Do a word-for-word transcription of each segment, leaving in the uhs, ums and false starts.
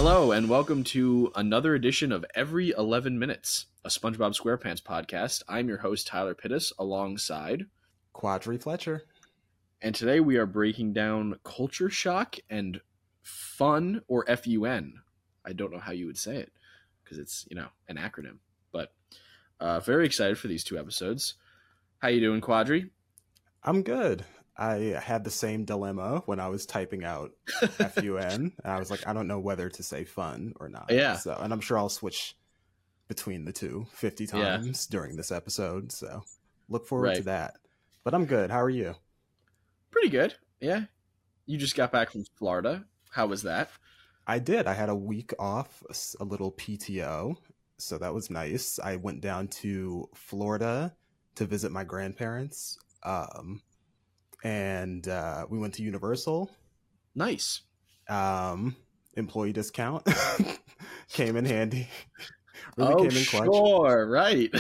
Hello, and welcome to another edition of Every eleven Minutes, a SpongeBob SquarePants podcast. I'm your host, Tyler Pittis, alongside Quadri Fletcher. And today we are breaking down culture shock and fun, or F U N. I don't know how you would say it, because it's, you know, an acronym. But uh, very excited for these two episodes. How you doing, Quadri? I'm good. I had the same dilemma when I was typing out F U N. And I was like, I don't know whether to say fun or not. Yeah. So, and I'm sure I'll switch between the two fifty times yeah. during this episode. So look forward right. to that. But I'm good. How are you? Pretty good. Yeah. You just got back from Florida. How was that? I did. I had a week off, a little P T O. So that was nice. I went down to Florida to visit my grandparents. Um, and uh, we went to Universal. Nice. Um, employee discount came in handy. Really oh, came in clutch. Sure, right.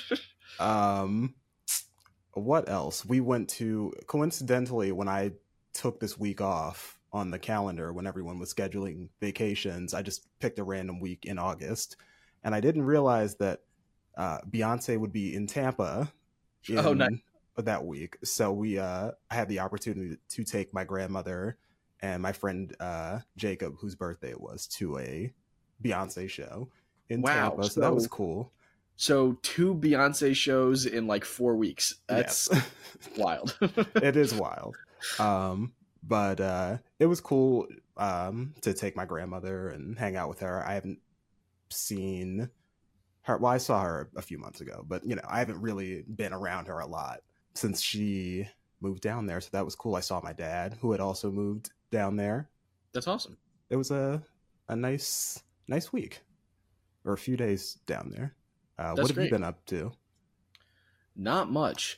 um, what else? We went to, coincidentally, when I took this week off on the calendar, when everyone was scheduling vacations, I just picked a random week in August, and I didn't realize that uh, Beyonce would be in Tampa. In, oh, nice. That week. So we uh I had the opportunity to take my grandmother and my friend uh Jacob, whose birthday it was, to a Beyonce show in wow, Tampa. So, so that was cool. So two Beyonce shows in like four weeks. That's yes. wild. It is wild. Um but uh it was cool um to take my grandmother and hang out with her. I haven't seen her, well, I saw her a few months ago, but you know, I haven't really been around her a lot since she moved down there. So that was cool. I saw my dad, who had also moved down there. That's awesome. It was a a nice nice week, or a few days down there. Uh, what have great. you been up to? Not much.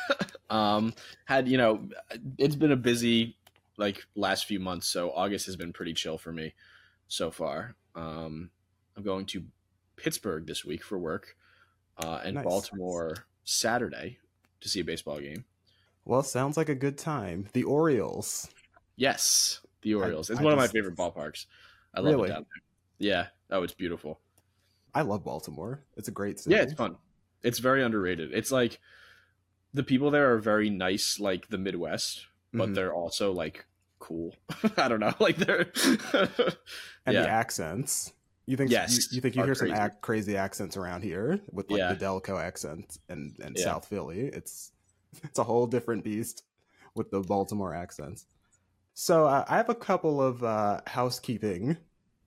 um, had, you know, it's been a busy like last few months. So August has been pretty chill for me so far. Um, I'm going to Pittsburgh this week for work, uh, and nice. Baltimore Saturday to see a baseball game. Well, sounds like a good time. The Orioles. Yes, the Orioles. I, it's I one just, of my favorite ballparks. I love really? it down there. Yeah. Oh, it's beautiful. I love Baltimore. It's a great city. Yeah, it's fun. It's very underrated. It's like the people there are very nice, like the Midwest, but mm-hmm. they're also like cool. I don't know. Like they're and yeah. the accents. You think yes, you, you think you hear crazy. some ac- crazy accents around here with like yeah. the Delco accent and, and yeah. South Philly. It's it's a whole different beast with the Baltimore accents. So uh, I have a couple of uh, housekeeping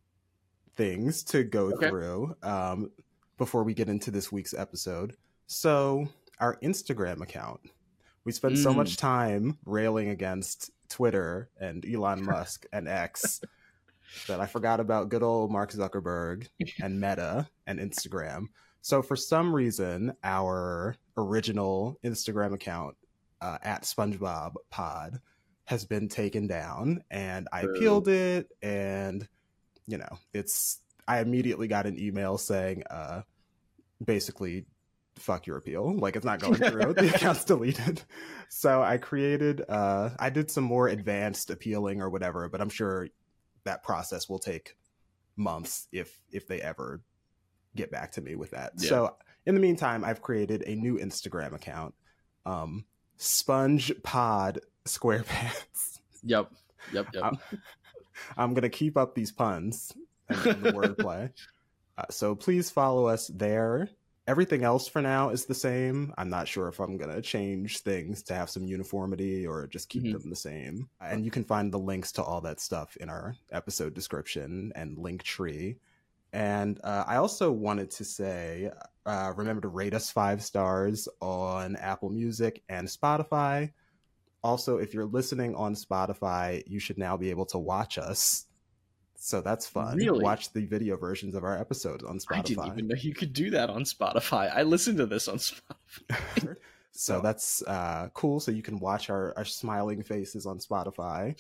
things to go okay. through um, before we get into this week's episode. So our Instagram account, we spend mm. so much time railing against Twitter and Elon Musk and X that I forgot about good old Mark Zuckerberg and Meta and Instagram. So for some reason, our original Instagram account uh, at SpongeBob Pod has been taken down, and I appealed it, and you know, it's I immediately got an email saying uh, basically, fuck your appeal. Like, it's not going through. The account's deleted. So I created, uh, I did some more advanced appealing or whatever, but I'm sure that process will take months if if they ever get back to me with that. Yeah. So in the meantime, I've created a new Instagram account, um, Sponge Pod SquarePants. Yep, yep, yep. I'm, I'm gonna keep up these puns and, and the wordplay. Uh, so please follow us there. Everything else for now is the same. I'm not sure if I'm going to change things to have some uniformity or just keep mm-hmm. them the same. And you can find the links to all that stuff in our episode description and link tree. And uh, I also wanted to say, uh, remember to rate us five stars on Apple Music and Spotify. Also, if you're listening on Spotify, you should now be able to watch us. So that's fun. Really? Watch the video versions of our episodes on Spotify. I didn't even know you could do that on Spotify. I listened to this on Spotify. so oh. that's uh, cool. So you can watch our, our smiling faces on Spotify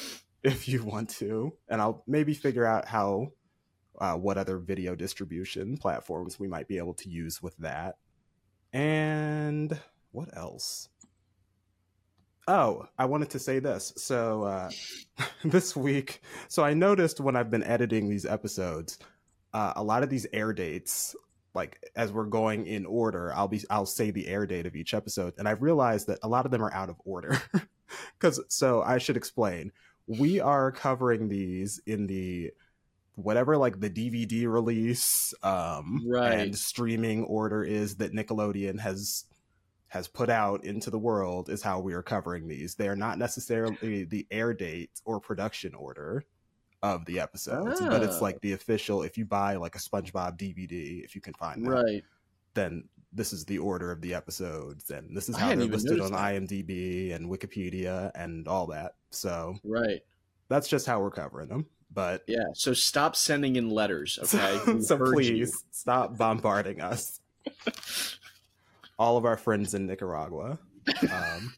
if you want to. And I'll maybe figure out how, uh, what other video distribution platforms we might be able to use with that. And what else? Oh, I wanted to say this. So uh, this week, so I noticed when I've been editing these episodes, uh, a lot of these air dates, like as we're going in order, I'll be I'll say the air date of each episode, and I've realized that a lot of them are out of order. Because so I should explain. We are covering these in the whatever like the D V D release um, Right. and streaming order is that Nickelodeon has has put out into the world is how we are covering these. They are not necessarily the air date or production order of the episodes, but it's Oh. like the official, if you buy like a SpongeBob D V D, if you can find that, Right. then this is the order of the episodes, and this is I how hadn't they're even listed noticed on that. IMDb and Wikipedia and all that. So Right. that's just how we're covering them. But Yeah. So stop sending in letters, okay? so, We so heard you. please stop bombarding us. All of our friends in Nicaragua. Um,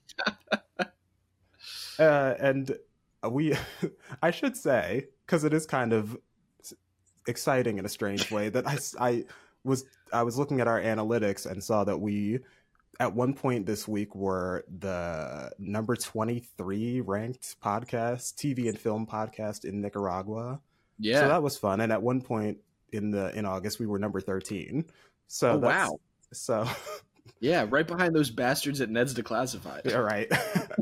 uh, and we, I should say, because it is kind of exciting in a strange way, that I, I was I was looking at our analytics and saw that we, at one point this week, were the number twenty-three ranked podcast, T V and film podcast in Nicaragua. Yeah. So that was fun. And at one point in the in August, we were number thirteen. So Oh, that's, wow. So Yeah, right behind those bastards at Ned's Declassified. all right.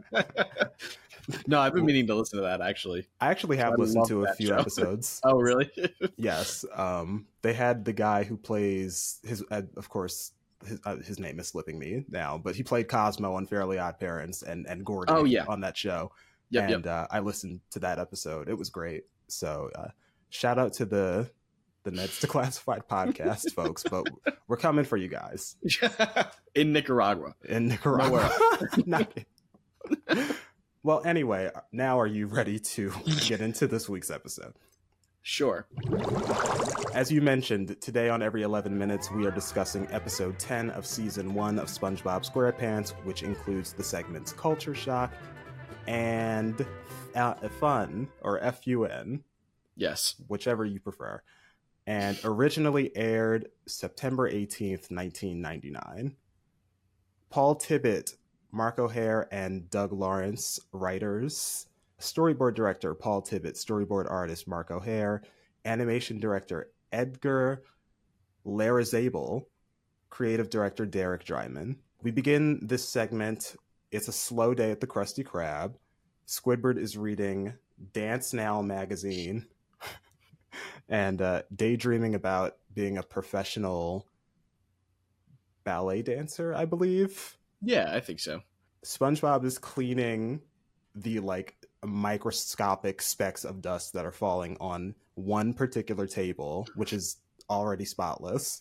No, I've been meaning to listen to that actually. I actually have I listened love to a that few show. episodes. Oh, really? Yes. Um, they had the guy who plays his, uh, of course, his, uh, his name is slipping me now, but he played Cosmo on Fairly Odd Parents and, and Gordon Oh, yeah. on that show. Yep, and yep. Uh, I listened to that episode. It was great. So uh, shout out to the the Ned's Declassified podcast, folks. But we're coming for you guys In Nicaragua. in Nicaragua. Not- well, anyway, now are you ready to get into this week's episode? Sure. As you mentioned, today on Every eleven Minutes, we are discussing episode ten of season one of SpongeBob SquarePants, which includes the segments Culture Shock and uh, Fun, or F U N, Yes. whichever you prefer, and originally aired September eighteenth, nineteen ninety-nine. Paul Tibbitt, Mark O'Hare, and Doug Lawrence, writers. Storyboard director Paul Tibbitt, storyboard artist Mark O'Hare, animation director Edgar Larazabel, creative director Derek Dryman. We begin this segment. It's a slow day at the Krusty Krab. Squidward is reading Dance Now magazine and uh, daydreaming about being a professional ballet dancer, I believe. Yeah, I think so. SpongeBob is cleaning the like microscopic specks of dust that are falling on one particular table, which is already spotless.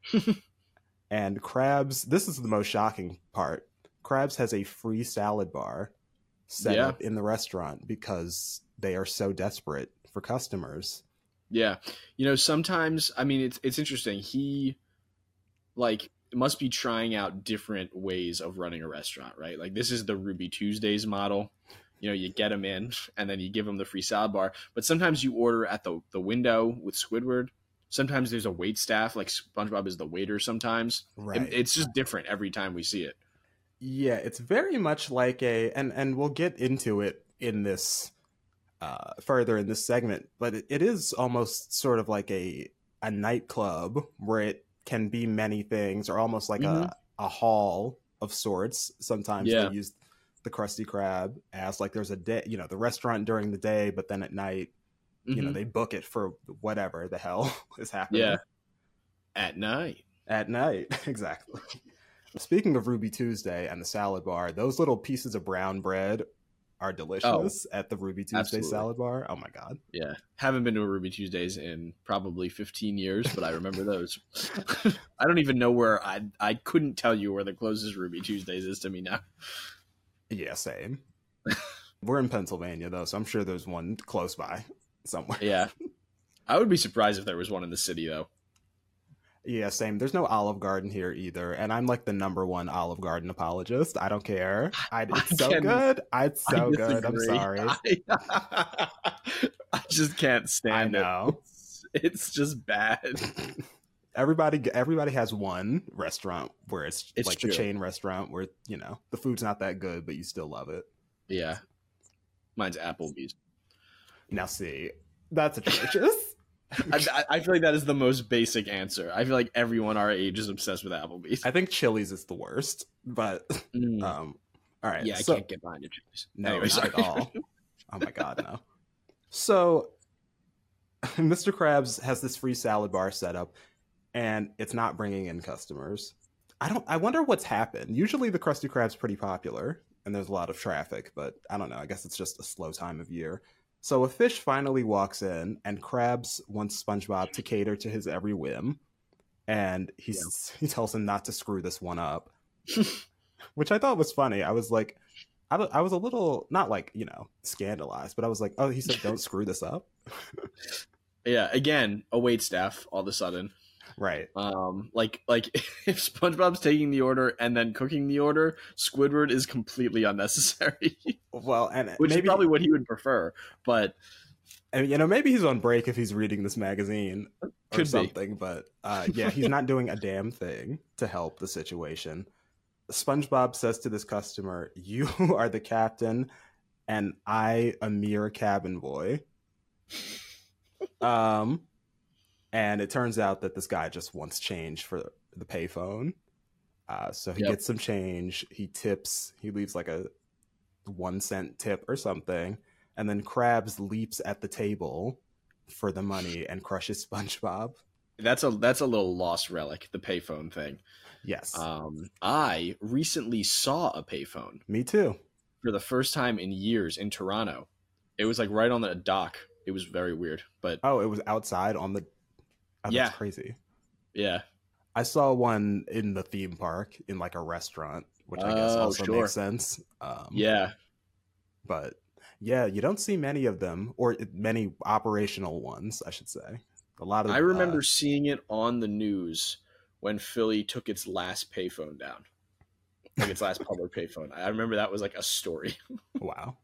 And Krabs, this is the most shocking part. Krabs has a free salad bar set Yeah. up in the restaurant because they are so desperate for customers. Yeah. You know, sometimes, I mean, it's it's interesting. He, like, must be trying out different ways of running a restaurant, right? Like, this is the Ruby Tuesdays model. You know, you get them in, and then you give them the free salad bar. But sometimes you order at the, the window with Squidward. Sometimes there's a wait staff, like SpongeBob is the waiter sometimes. Right. It- it's just different every time we see it. Yeah, it's very much like a, and and we'll get into it in this uh, further in this segment, but it, it is almost sort of like a a nightclub where it can be many things, or almost like Mhm. a a hall of sorts. Sometimes Yeah. they use the Krusty Krab as like there's a day, you know, the restaurant during the day, but then at night, you know, Mhm. they book it for whatever the hell is happening. Yeah. At night. At night, exactly. Speaking of Ruby Tuesday and the salad bar, those little pieces of brown bread are delicious at the Ruby Tuesday absolutely. salad bar. Oh my god. Yeah. Haven't been to a Ruby Tuesdays in probably fifteen years, but I remember those. I don't even know where I I couldn't tell you where the closest Ruby Tuesdays is to me now. Yeah, same. We're in Pennsylvania though, so I'm sure there's one close by somewhere. Yeah. I would be surprised if there was one in the city though. Yeah, same. There's no Olive Garden here either, and I'm like the number one Olive Garden apologist. I don't care. I, it's I so can- good. It's so I good. I'm disagree. sorry. I, I just can't I stand know. it. It's, it's just bad. Everybody, everybody has one restaurant where it's, It's like true. the chain restaurant where, you know, the food's not that good, but you still love it. Yeah. Mine's Applebee's. Now see, that's atrocious. I, I feel like that is the most basic answer. I feel like everyone our age is obsessed with Applebee's. I think Chili's is the worst, but Mm. um, all right. Yeah, I so, can't get behind a Chili's. No, Anyway, not sorry. at all. Oh my god, no. So, Mister Krabs has this free salad bar set up, and it's not bringing in customers. I don't. I wonder what's happened. Usually, the Krusty Krab's pretty popular, and there's a lot of traffic. But I don't know. I guess it's just a slow time of year. So a fish finally walks in, and Krabs wants SpongeBob to cater to his every whim, and he's yeah. he tells him not to screw this one up, which I thought was funny. I was like, I, I was a little not like you know scandalized, but I was like, oh, he said don't screw this up. Yeah, again, a wait staff all of a sudden. Right. Um, like like if SpongeBob's taking the order and then cooking the order, Squidward is completely unnecessary. Well, and which maybe, is probably what he would prefer, but and you know maybe he's on break if he's reading this magazine or could something. Be. But uh, yeah, he's not doing a damn thing to help the situation. SpongeBob says to this customer, "You are the captain, and I a mere cabin boy." Um. And it turns out that this guy just wants change for the payphone. Uh, so he yep. gets some change. He tips. He leaves like a one cent tip or something. And then Krabs leaps at the table for the money and crushes SpongeBob. That's a that's a little lost relic, the payphone thing. Yes. Um, I recently saw a payphone. Me too. For the first time in years in Toronto. It was like right on the dock. It was very weird. But oh, it was outside on the... Oh, yeah. That's crazy. Yeah. I saw one in the theme park in like a restaurant, which I guess oh, also sure. makes sense. Um, yeah. But yeah, you don't see many of them, or many operational ones, I should say. A lot of. I remember uh, seeing it on the news when Philly took its last payphone down, like its last public payphone. I remember that was like a story. Wow.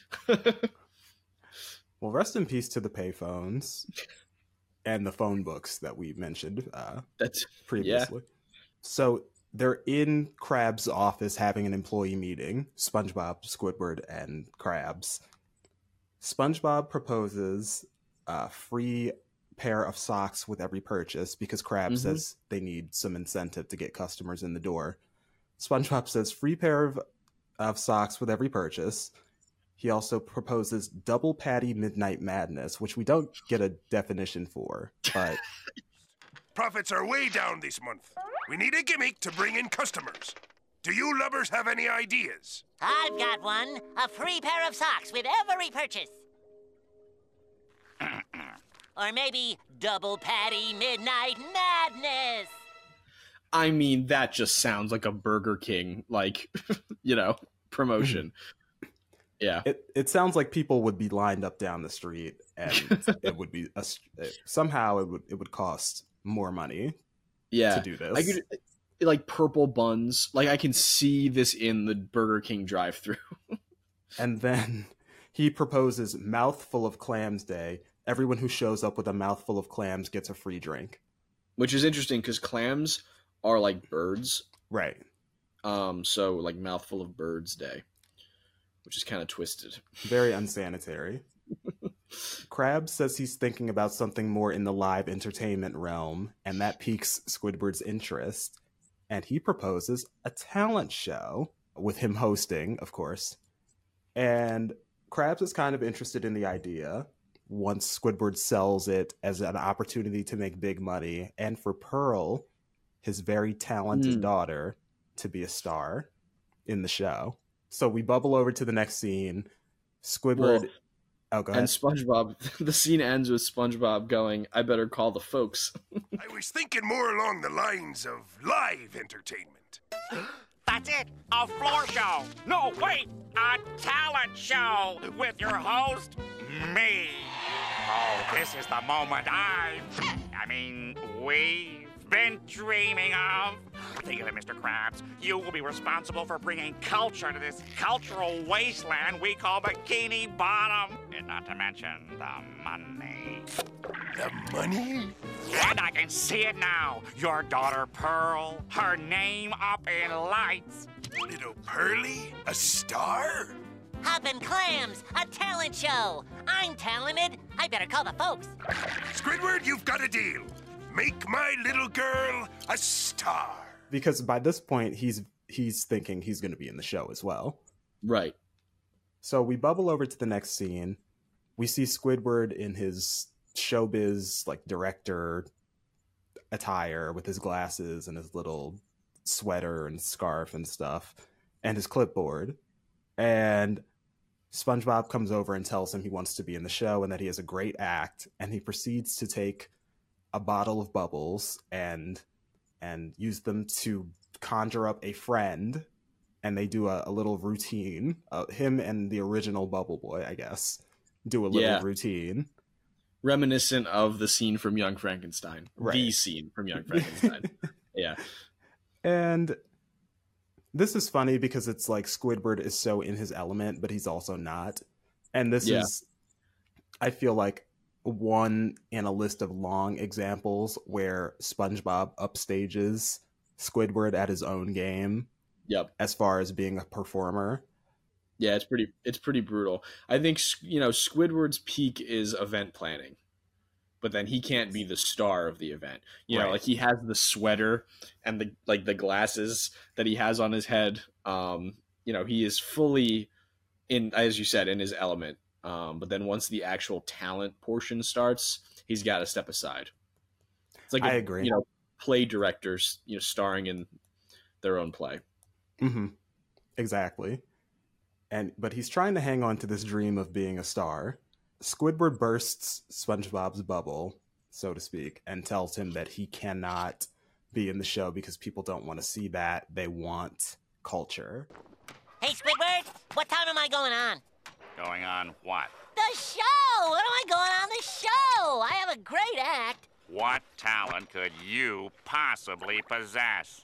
Well, rest in peace to the payphones. And the phone books that we mentioned uh, That's previously. Yeah. So they're in Krabs' office having an employee meeting. SpongeBob, Squidward, and Krabs. SpongeBob proposes a free pair of socks with every purchase because Krabs mm-hmm. says they need some incentive to get customers in the door. SpongeBob says free pair of, of socks with every purchase. He also proposes double patty midnight madness, which we don't get a definition for, but... Profits are way down this month. We need a gimmick to bring in customers. Do you lubbers have any ideas? I've got one. A free pair of socks with every purchase. Or maybe double patty midnight madness. I mean, that just sounds like a Burger King, like, you know, promotion. Yeah, it it sounds like people would be lined up down the street, and it would be a, somehow it would it would cost more money. Yeah, to do this. I could like purple buns. Like I can see this in the Burger King drive-through. And then he proposes mouthful of clams day. Everyone who shows up with a mouthful of clams gets a free drink, which is interesting because clams are like birds, right? Um, so like mouthful of birds day. Which is kind of twisted. Very unsanitary. Krabs says he's thinking about something more in the live entertainment realm, and that piques Squidward's interest. And he proposes a talent show with him hosting, of course. And Krabs is kind of interested in the idea once Squidward sells it as an opportunity to make big money, and for Pearl, his very talented mm. daughter, to be a star in the show. So we bubble over to the next scene. Squidward... Well, oh, go ahead. And SpongeBob... The scene ends with SpongeBob going, I better call the folks. I was thinking more along the lines of live entertainment. That's it! A floor show! No, wait! A talent show! With your host, me! Oh, this is the moment I've... I mean, we've been dreaming of. Think of it, Mister Krabs. You will be responsible for bringing culture to this cultural wasteland we call Bikini Bottom. And not to mention the money. The money? And I can see it now. Your daughter Pearl, her name up in lights. Little Pearly? A star? Hoppin' Clams, a talent show. I'm talented. I better call the folks. Squidward, you've got a deal. Make my little girl a star. Because by this point, he's he's thinking he's going to be in the show as well. Right. So we bubble over to the next scene. We see Squidward in his showbiz, like, director attire with his glasses and his little sweater and scarf and stuff and his clipboard. And SpongeBob comes over and tells him he wants to be in the show and that he has a great act. And he proceeds to take a bottle of bubbles and and use them to conjure up a friend. And they do a, a little routine. Uh, him and the original Bubble Boy, I guess, do a little Yeah. routine. Reminiscent of the scene from Young Frankenstein. Right. The scene from Young Frankenstein. Yeah. And this is funny because it's like Squidward is so in his element, but he's also not. And this Yeah. is, I feel like, one in a list of long examples where SpongeBob upstages Squidward at his own game Yep. as far as being a performer. Yeah, it's pretty it's pretty brutal. I think, you know, Squidward's peak is event planning. But then he can't be the star of the event. You know, Right. like he has the sweater and the like the glasses that he has on his head. Um, you know, he is fully in, as you said, in his element. Um, but then once the actual talent portion starts, he's got to step aside. It's like a, I agree. You know, play directors, you know, starring in their own play. Mm-hmm. Exactly. And but he's trying to hang on to this dream of being a star. Squidward bursts SpongeBob's bubble, so to speak, and tells him that he cannot be in the show because people don't want to see that. They want culture. Hey, Squidward, what time am I going on? Going on what? The show! When am I going on the show? I have a great act. What talent could you possibly possess?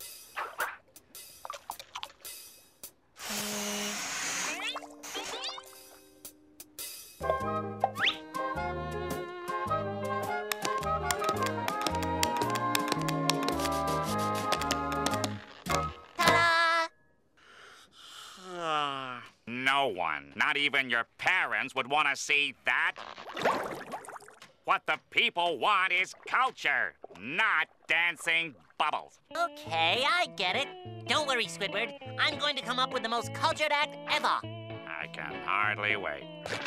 Ta-da! No one, not even your parents, would want to see that. What the people want is culture, not dancing bubbles. Okay, I get it. Don't worry, Squidward. I'm going to come up with the most cultured act ever. I can hardly wait.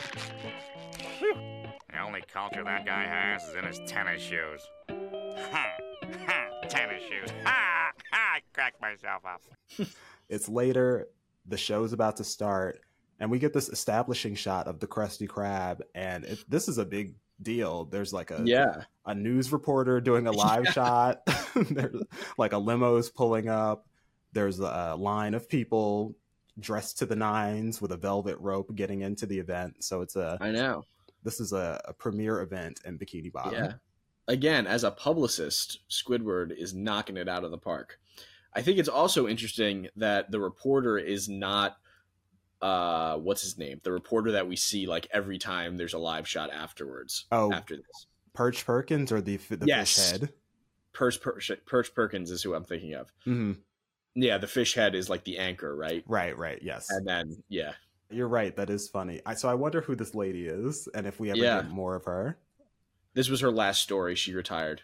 The only culture that guy has is in his tennis shoes. Ha! Ha! Tennis shoes. Ha! Ha! I cracked myself up. It's later, the show's about to start, and we get this establishing shot of the Krusty Krab, and it, this is a big deal. There's like a Yeah. a news reporter doing a live Yeah. shot. There's like a limo's pulling up. There's a line of people dressed to the nines with a velvet rope getting into the event. So it's a I know. this is a, a premiere event in Bikini Bottom. Yeah. Again, as a publicist, Squidward is knocking it out of the park. I think it's also interesting that the reporter is not, uh, what's his name? The reporter that we see like every time there's a live shot afterwards. Oh. After this. Perch Perkins or the the Yes. fish head? Perch, Perch, Perch Perkins is who I'm thinking of. hmm Yeah, the fish head is like the anchor, right? Right, right, yes. And then, yeah. You're right. That is funny. I, so I wonder who this lady is and if we ever Yeah. get more of her. This was her last story. She retired.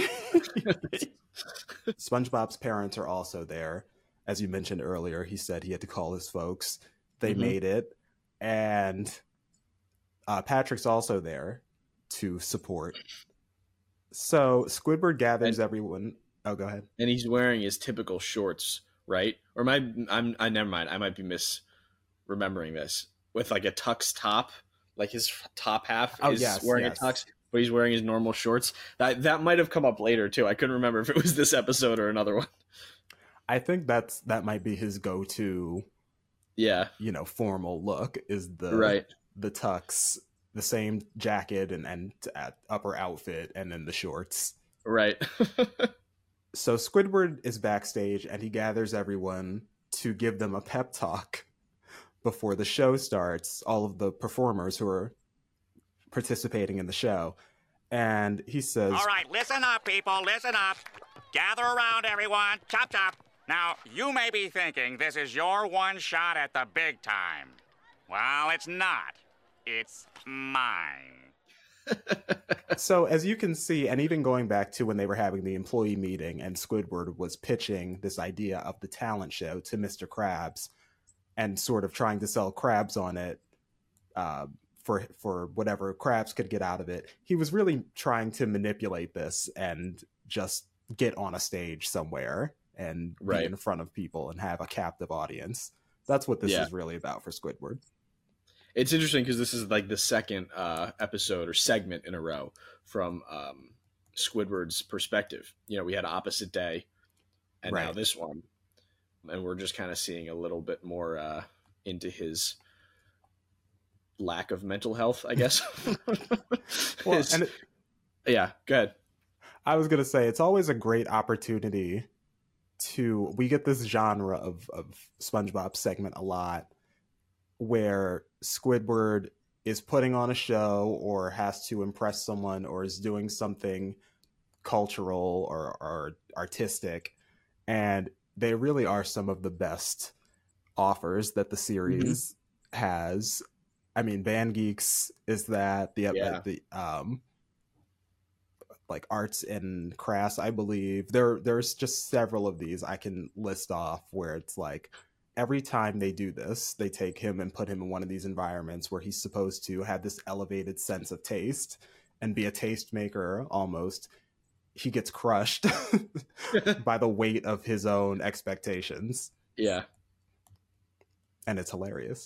SpongeBob's parents are also there. As you mentioned earlier, he said he had to call his folks. They Mhm. made it. And uh, Patrick's also there to support. So Squidward gathers And- everyone. Oh, go ahead. And he's wearing his typical shorts, right? Or my, I'm, I never mind. I might be misremembering this with like a tux top, like his top half Oh, is yes, wearing yes. a tux, but he's wearing his normal shorts. That that might have come up later too. I couldn't remember if it was this episode or another one. I think that's that might be his go-to, Yeah, you know, formal look is the right. the tux, the same jacket and and uh, upper outfit, and then the shorts. Right. So Squidward is backstage and he gathers everyone to give them a pep talk before the show starts, all of the performers who are participating in the show. And he says, All right, listen up, people, listen up. Gather around, everyone. Chop, chop. Now, you may be thinking this is your one shot at the big time. Well, it's not. It's mine. So as you can see, and even going back to when they were having the employee meeting and Squidward was pitching this idea of the talent show to Mister Krabs and sort of trying to sell Krabs on it uh, for for whatever Krabs could get out of it, he was really trying to manipulate this and just get on a stage somewhere and right. be in front of people and have a captive audience. That's what this yeah. is really about for Squidward. It's interesting because this is like the second uh, episode or segment in a row from um, Squidward's perspective. You know, we had Opposite Day, and right. now this one, and we're just kind of seeing a little bit more uh, into his lack of mental health, I guess. well, his, and it, yeah, go ahead. I was gonna say it's always a great opportunity to. We get this genre of of SpongeBob segment a lot, where Squidward is putting on a show or has to impress someone or is doing something cultural or, or artistic. And they really are some of the best offers that the series mm-hmm. has. I mean, Band Geeks is that, the, yeah. the um, like Arts and Crafts, I believe. There, There's just several of these I can list off where it's like, every time they do this, they take him and put him in one of these environments where he's supposed to have this elevated sense of taste and be a tastemaker almost. He gets crushed by the weight of his own expectations. Yeah. And it's hilarious.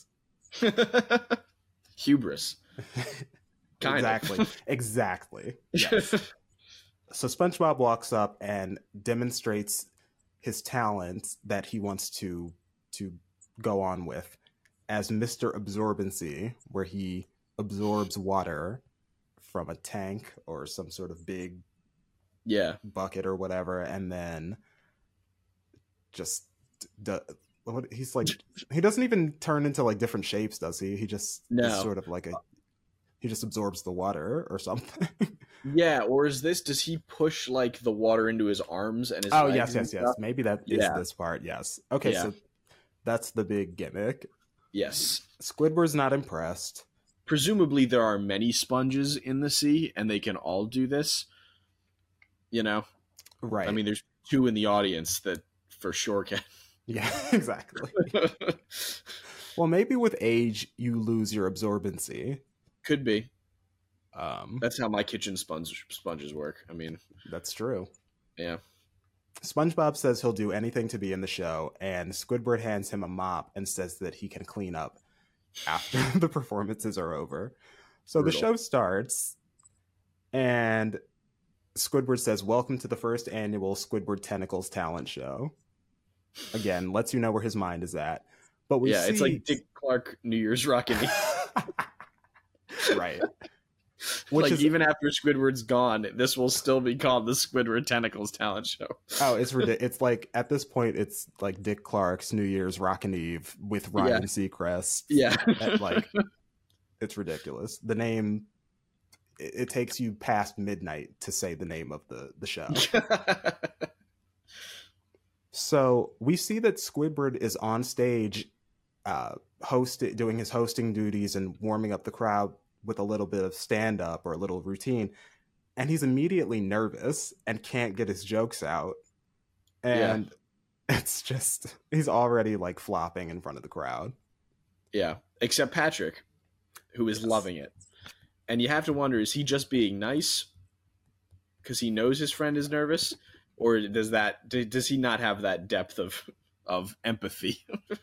Hubris. Kind exactly. of. Exactly. Yes. So SpongeBob walks up and demonstrates his talent that he wants to to go on with as Mister Absorbency, where he absorbs water from a tank or some sort of big yeah bucket or whatever, and then just do, what he's like he doesn't even turn into like different shapes, does he? He just no. is sort of like a he just absorbs the water or something. Yeah, or is this, does he push like the water into his arms and his oh legs yes yes yes stuff? Maybe that is yeah. this part. Yes, okay. Yeah. So that's the big gimmick. Yes. Squidward's not impressed. Presumably there are many sponges in the sea and they can all do this, you know? Right. I mean, there's two in the audience that for sure can. Yeah, exactly. Well, maybe with age you lose your absorbency. Could be. Um, That's how my kitchen sponge sponges work. I mean, that's true. Yeah. SpongeBob says he'll do anything to be in the show, and Squidward hands him a mop and says that he can clean up after the performances are over. So Brutal. The show starts, and Squidward says, "Welcome to the first annual Squidward Tentacles talent show." Again, lets you know where his mind is at. But we yeah, see... it's like Dick Clark New Year's Rockin' Me. Right. Which like is, even after Squidward's gone, this will still be called the Squidward Tentacles talent show. Oh, it's ridiculous. It's like at this point, it's like Dick Clark's New Year's Rockin' Eve with Ryan yeah. Seacrest. Yeah, at, like it's ridiculous. The name it, it takes you past midnight to say the name of the the show. So we see that Squidward is on stage, uh, host doing his hosting duties and warming up the crowd with a little bit of stand-up or a little routine, and he's immediately nervous and can't get his jokes out, and yeah. it's just he's already like flopping in front of the crowd. Yeah, except Patrick, who is yes. loving it, and you have to wonder, is he just being nice because he knows his friend is nervous, or does that does he not have that depth of of empathy?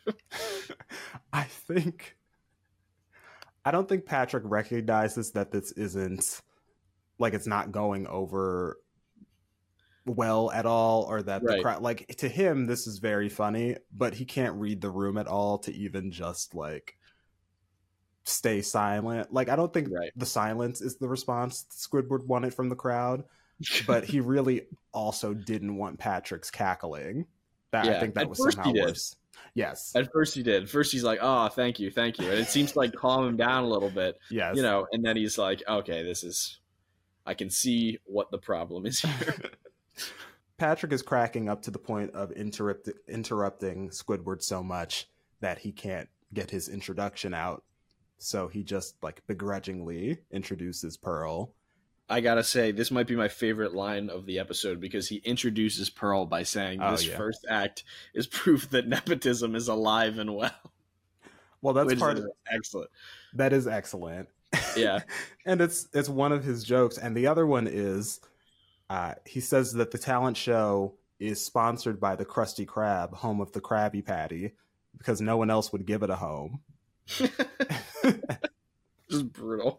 I think I don't think Patrick recognizes that this isn't like it's not going over well at all, or that right. the crowd, like to him this is very funny, but he can't read the room at all to even just like stay silent. Like I don't think right. the silence is the response Squidward wanted from the crowd, but he really also didn't want Patrick's cackling. That yeah. I think that at was first somehow he did. worse. Yes. At first he did. At first he's like, "Oh, thank you, thank you," and it seems to like calm him down a little bit. Yes. You know, and then he's like, "Okay, this is, I can see what the problem is here." Patrick is cracking up to the point of interrupt- interrupting Squidward so much that he can't get his introduction out. So he just like begrudgingly introduces Pearl. I gotta say, this might be my favorite line of the episode because he introduces Pearl by saying, Oh, this yeah. first act is proof that nepotism is alive and well. Well, that's Which part is of excellent. that is excellent. Yeah. And it's it's one of his jokes. And the other one is uh, he says that the talent show is sponsored by the Krusty Krab, home of the Krabby Patty, because no one else would give it a home. Just brutal.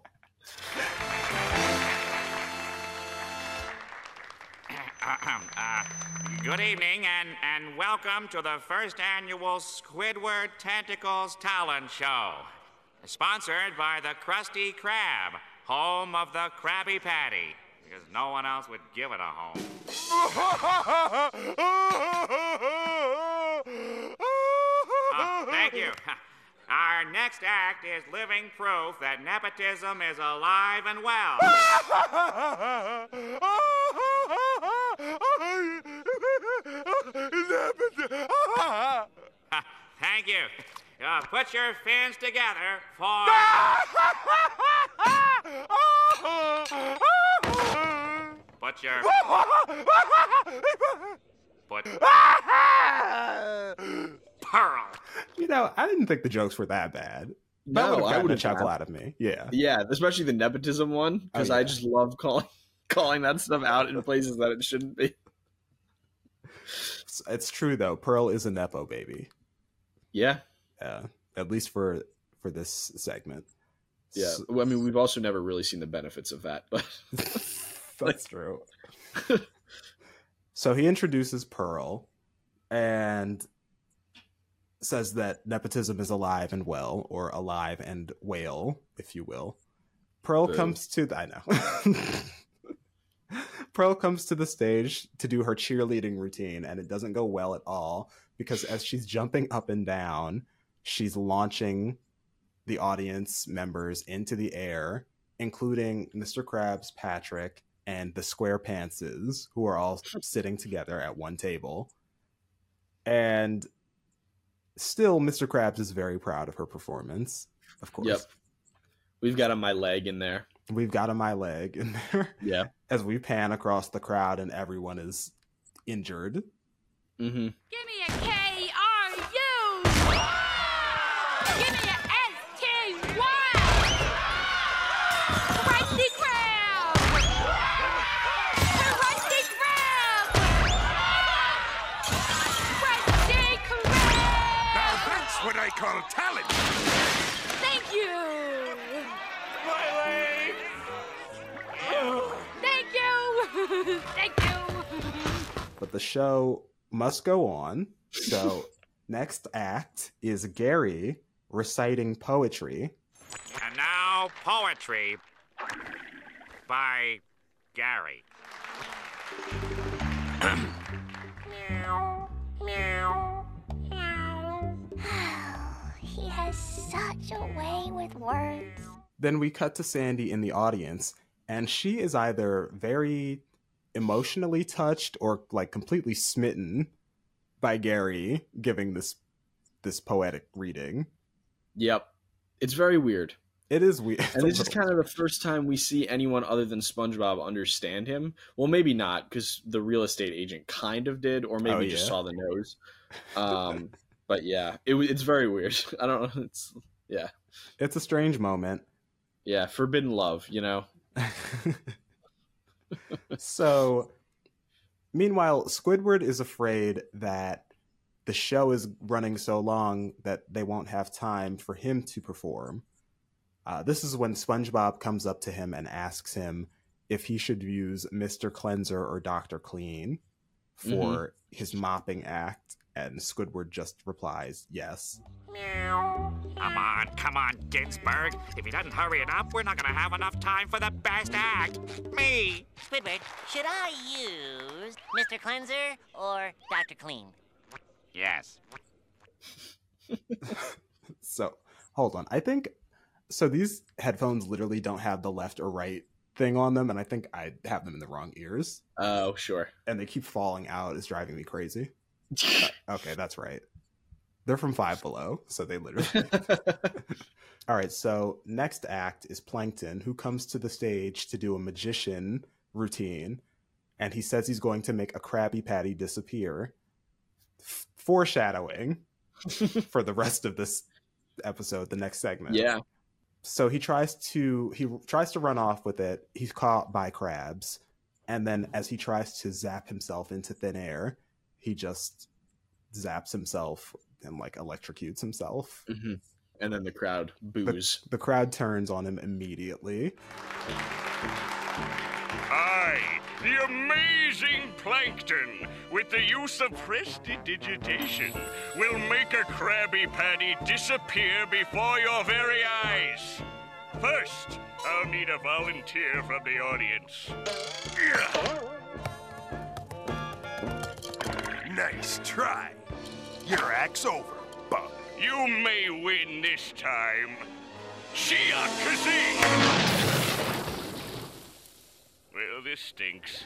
Uh, good evening and, and welcome to the first annual Squidward Tentacles Talent Show. Sponsored by the Krusty Krab, home of the Krabby Patty, because no one else would give it a home. Oh, thank you. Our next act is living proof that nepotism is alive and well. Thank you. Uh, put your fins together for... Put your... Put... Pearl. You know, I didn't think the jokes were that bad. That No, would have I gotten a would've chuckle laughed. out of me. Yeah. Yeah, especially the nepotism one, because Oh, yeah. I just love calling calling that stuff out in places that it shouldn't be. It's, it's true though. Pearl is a nepo baby. Yeah. Yeah. At least for for this segment. Yeah. S- Well, I mean, we've also never really seen the benefits of that, but That's true. So he introduces Pearl and says that nepotism is alive and well, or alive and whale, if you will. Pearl Boo. comes to the, I know. Pearl comes to the stage to do her cheerleading routine, and it doesn't go well at all because as she's jumping up and down, she's launching the audience members into the air, including Mister Krabs, Patrick, and the SquarePantses, who are all sitting together at one table. And still, Mister Krabs is very proud of her performance, of course. Yep. We've got a my leg in there. We've got a my leg in there. Yeah. As we pan across the crowd and everyone is injured. Mm-hmm. Give me a K R U. Give me a S T Y. Krusty Krab. Krusty Krab. Krusty Krab. Now that's what I call talent. Thank you. My leg! Thank you. Thank you. But the show must go on. So next act is Gary reciting poetry. And now, poetry by Gary. Meow, meow, meow. He has such a way with words. Then we cut to Sandy in the audience, and she is either very emotionally touched or like completely smitten by Gary giving this this poetic reading. Yep. It's very weird. It is weird. And this is kind of the first time we see anyone other than SpongeBob understand him. Well, maybe not, because the real estate agent kind of did, or maybe Oh, just yeah. saw the nose. Um, but yeah, it, it's very weird. I don't know. It's yeah, It's a strange moment. yeah, forbidden love. You know. So, meanwhile, Squidward is afraid that the show is running so long that they won't have time for him to perform. Uh, this is when SpongeBob comes up to him and asks him if he should use Mister Cleanser or Doctor Clean for his mopping act, and Squidward just replies, yes. Meow. Come on, come on, Ginsburg. If he doesn't hurry it up, we're not gonna have enough time for the best act. Me. Squidward, should I use Mister Cleanser or Doctor Clean? Yes. So, hold on. I think, so these headphones literally don't have the left or right thing on them, and I think I have them in the wrong ears, Oh, sure. and they keep falling out. It's driving me crazy. Okay, that's right. They're from Five Below, so they literally. All right, so next act is Plankton, who comes to the stage to do a magician routine, and he says he's going to make a Krabby Patty disappear, F- foreshadowing for the rest of this episode, the next segment. Yeah. So he tries to he tries to run off with it. He's caught by crabs, and then as he tries to zap himself into thin air, he just zaps himself and like electrocutes himself. Mm-hmm. And then the crowd boos. The, the crowd turns on him immediately. I, the amazing Plankton, with the use of prestidigitation, will make a Krabby Patty disappear before your very eyes. First, I'll need a volunteer from the audience. Nice try. Your act's over, Bug. You may win this time. Shia Kazee! Well, this stinks.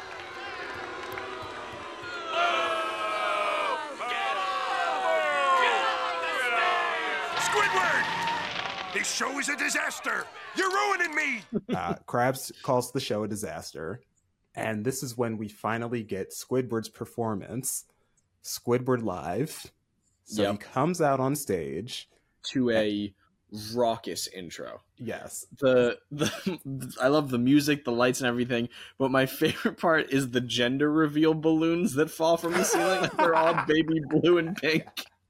Squidward! This show is a disaster! You're ruining me! Uh, Krabs calls the show a disaster. And this is when we finally get Squidward's performance. Squidward live. So Yep. he comes out on stage. To a raucous intro. Yes. The the I love the music, the lights, and everything. But my favorite part is the gender reveal balloons that fall from the ceiling. Like they're all baby blue and pink.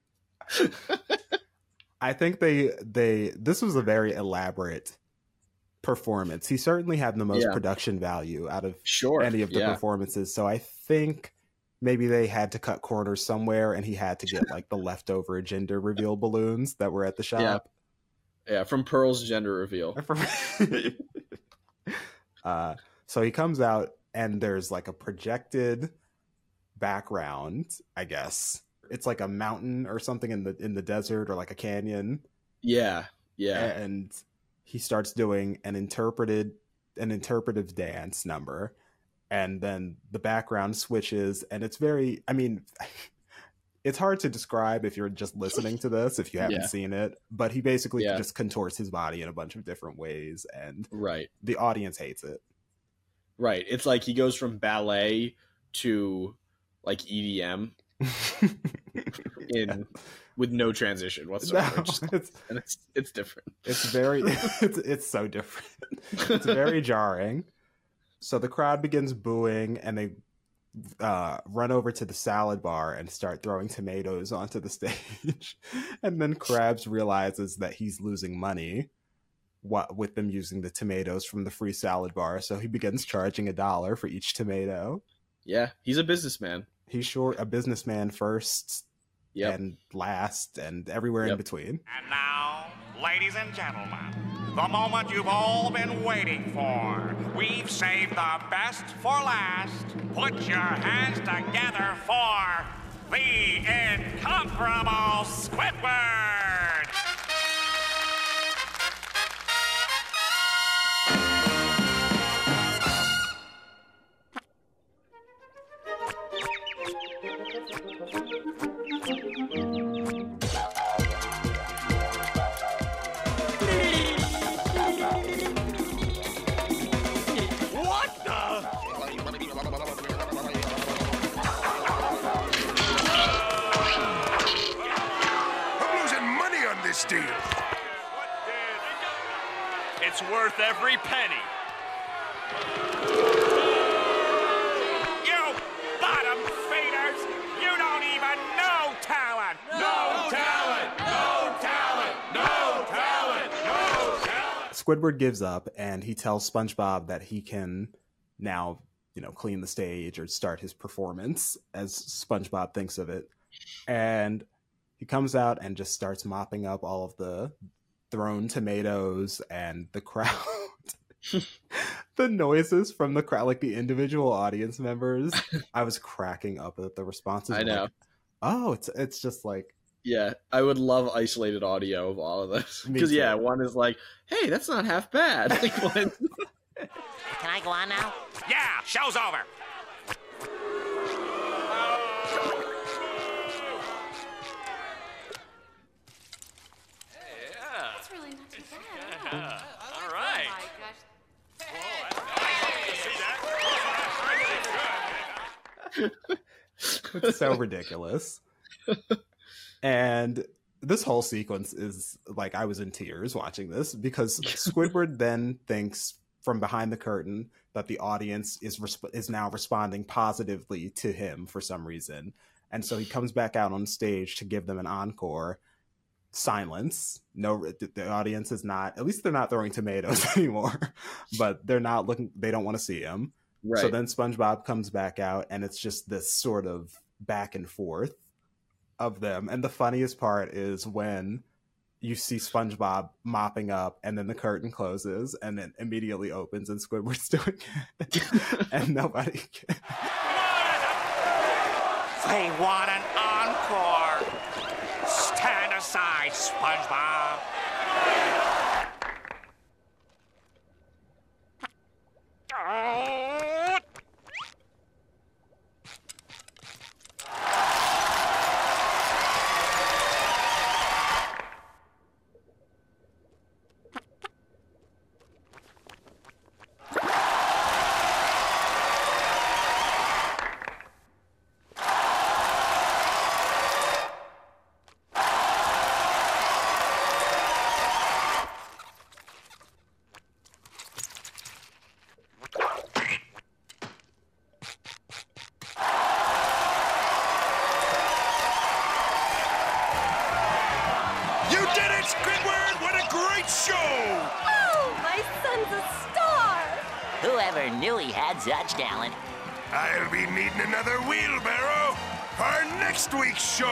I think they they this was a very elaborate performance. He certainly had the most Yeah. production value out of Sure. any of the yeah. performances. So I think maybe they had to cut corners somewhere, and he had to get like the leftover gender reveal balloons that were at the shop. Yeah, from Pearl's gender reveal. uh, so he comes out, and there's like a projected background. I guess it's like a mountain or something in the in the desert, or like a canyon. Yeah, yeah. And he starts doing an interpreted an interpretive dance number. And then the background switches, and it's very, I mean, it's hard to describe if you're just listening to this, if you haven't Yeah. seen it, but he basically Yeah. just contorts his body in a bunch of different ways, and Right. the audience hates it. Right. It's like he goes from ballet to like E D M in with no transition whatsoever. No, Just- it's, and it's it's different. it's very, it's, it's so different. It's very jarring. So the crowd begins booing, and they uh, run over to the salad bar and start throwing tomatoes onto the stage. And then Krabs realizes that he's losing money what, with them using the tomatoes from the free salad bar. So he begins charging a dollar for each tomato. Yeah, he's a businessman. He's short a businessman first Yep. and last and everywhere in Yep. between. And now, ladies and gentlemen, the moment you've all been waiting for. We've saved the best for last. Put your hands together for the incomparable Squidward! What the? I'm losing money on this deal. It's worth every penny. You bottom feeders! You don't even know talent! No talent! No talent! No talent! No talent! Squidward gives up, and he tells SpongeBob that he can now, you know, clean the stage or start his performance, as SpongeBob thinks of it. And he comes out and just starts mopping up all of the thrown tomatoes, and the crowd. The noises from the crowd, like the individual audience members, I was cracking up at the responses. I know. Like, oh, it's it's just like, Yeah, I would love isolated audio of all of this. Me Because, too. yeah, one is like, hey, that's not half bad. Like, one- Can I go on now? Yeah, show's over. really not too bad. Yeah. All right. Oh my gosh. It's so ridiculous. And this whole sequence is like, I was in tears watching this because Squidward then thinks from behind the curtain that the audience is resp- is now responding positively to him for some reason. And so he comes back out on stage to give them an encore. Silence. No, the audience is not, at least they're not throwing tomatoes anymore, but they're not looking, they don't want to see him. Right. So then SpongeBob comes back out and it's just this sort of back and forth of them. And the funniest part is when you see SpongeBob mopping up and then the curtain closes and then immediately opens and Squidward's doing it. And nobody can. They want an encore. Stand aside, SpongeBob. Whoever knew he had such talent. I'll be needing another wheelbarrow for next week's show.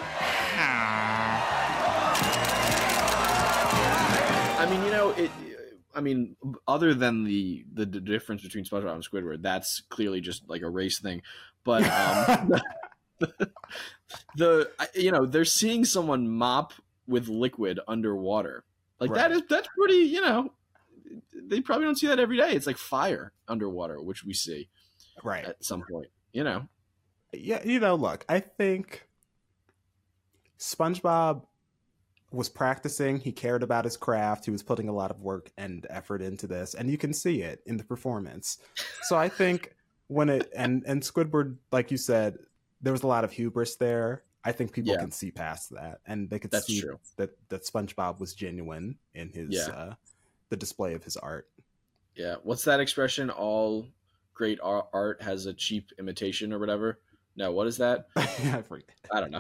I mean, you know, it. I mean, other than the, the the difference between SpongeBob and Squidward, that's clearly just like a race thing. But um, the, the you know, they're seeing someone mop with liquid underwater. Like Right. that is that's pretty. You know, they probably don't see that every day. It's like fire underwater, which we see Right. at some point. You know. Yeah, you know, look, I think SpongeBob was practicing. He cared about his craft. He was putting a lot of work and effort into this, and you can see it in the performance. So I think when it and and Squidward, like you said, there was a lot of hubris there. I think people Yeah. can see past that, and they could That's see true. that that SpongeBob was genuine in his Yeah. uh, the display of his art. Yeah. What's that expression? All great ar- art has a cheap imitation or whatever. No, what is that? I forget. I don't know.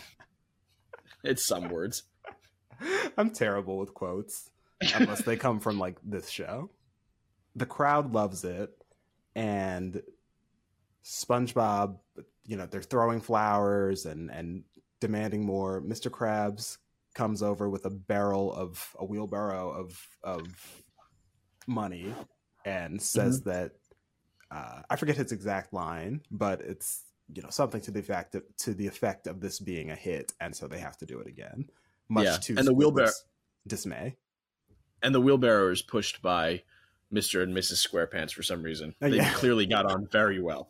It's some words. I'm terrible with quotes unless they come from like this show. The crowd loves it, and SpongeBob, you know, they're throwing flowers and and demanding more. Mister Krabs comes over with a barrel of a wheelbarrow of of money and says that uh, I forget his exact line, but it's, you know, something to the effect of, to the effect of this being a hit, and so they have to do it again. Much Yeah, to and the wheelbarrow- Squidward's dismay. And the wheelbarrow is pushed by Mister and Missus SquarePants for some reason. Oh, They yeah. clearly got on very well.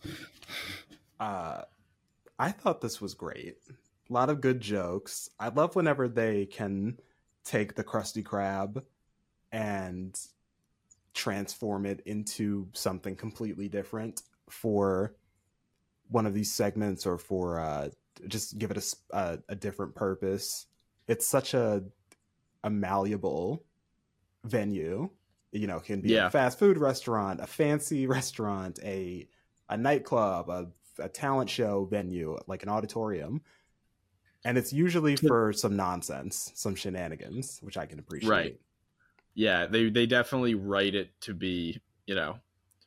Uh, I thought this was great. A lot of good jokes. I love whenever they can take the Krusty Krab and transform it into something completely different for one of these segments, or for uh, just give it a, s- a, a different purpose. It's such a a malleable venue. You know, it can be Yeah. a fast food restaurant, a fancy restaurant, a a nightclub, a, a talent show venue, like an auditorium. And it's usually for some nonsense, some shenanigans, which I can appreciate. Right. Yeah, they they definitely write it to be, you know,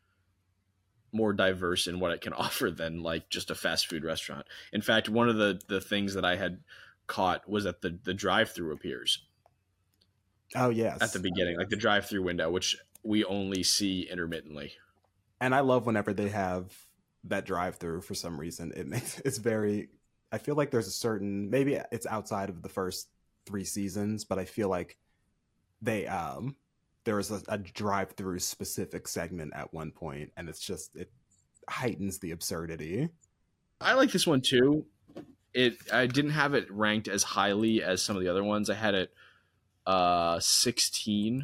more diverse in what it can offer than like just a fast food restaurant. In fact, one of the the things that I had caught was that the the drive-through appears Oh, yes. at the beginning, like the drive-through window, which we only see intermittently. And I love whenever they have that drive through for some reason. It makes it's very I feel like there's a certain, maybe it's outside of the first three seasons, but I feel like they um there was a, a drive through specific segment at one point, and it's just it heightens the absurdity. I like this one too. It I didn't have it ranked as highly as some of the other ones. I had it uh, sixteen,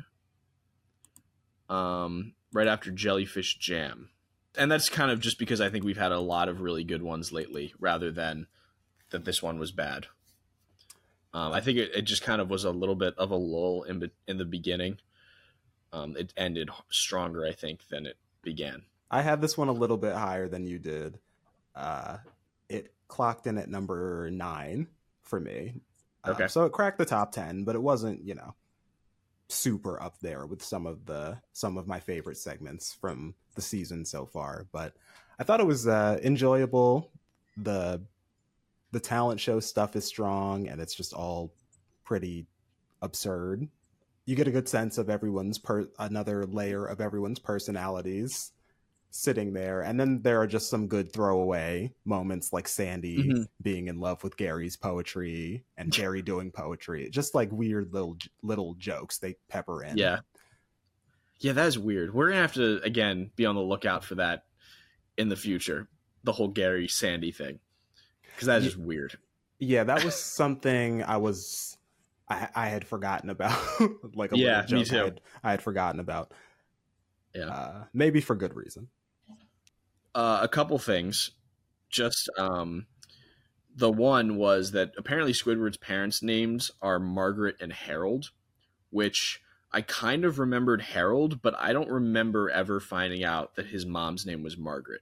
um, right after Jellyfish Jam. And that's kind of just because I think we've had a lot of really good ones lately, rather than that this one was bad. Um, I think it, it just kind of was a little bit of a lull in, in the beginning. Um, it ended stronger, I think, than it began. I had this one a little bit higher than you did. Uh, it clocked in at number nine for me. Uh, Okay. So it cracked the top ten, but it wasn't, you know, super up there with some of the some of my favorite segments from the season so far. But I thought it was uh, enjoyable. The the talent show stuff is strong, and it's just all pretty absurd. You get a good sense of everyone's per another layer of everyone's personalities sitting there, and then there are just some good throwaway moments, like Sandy Mm-hmm. being in love with Gary's poetry and Gary doing poetry. Just like weird little little jokes they pepper in. Yeah. Yeah, that is weird. We're going to have to, again, be on the lookout for that in the future. The whole Gary Sandy thing. Because that is just weird. Yeah, that was something I was I, I had forgotten about. Like a Yeah, little me joke too. I had, I had forgotten about. Yeah. Uh, maybe for good reason. Uh, a couple things. Just um, the one was that apparently Squidward's parents' names are Margaret and Harold, which I kind of remembered Harold, but I don't remember ever finding out that his mom's name was Margaret.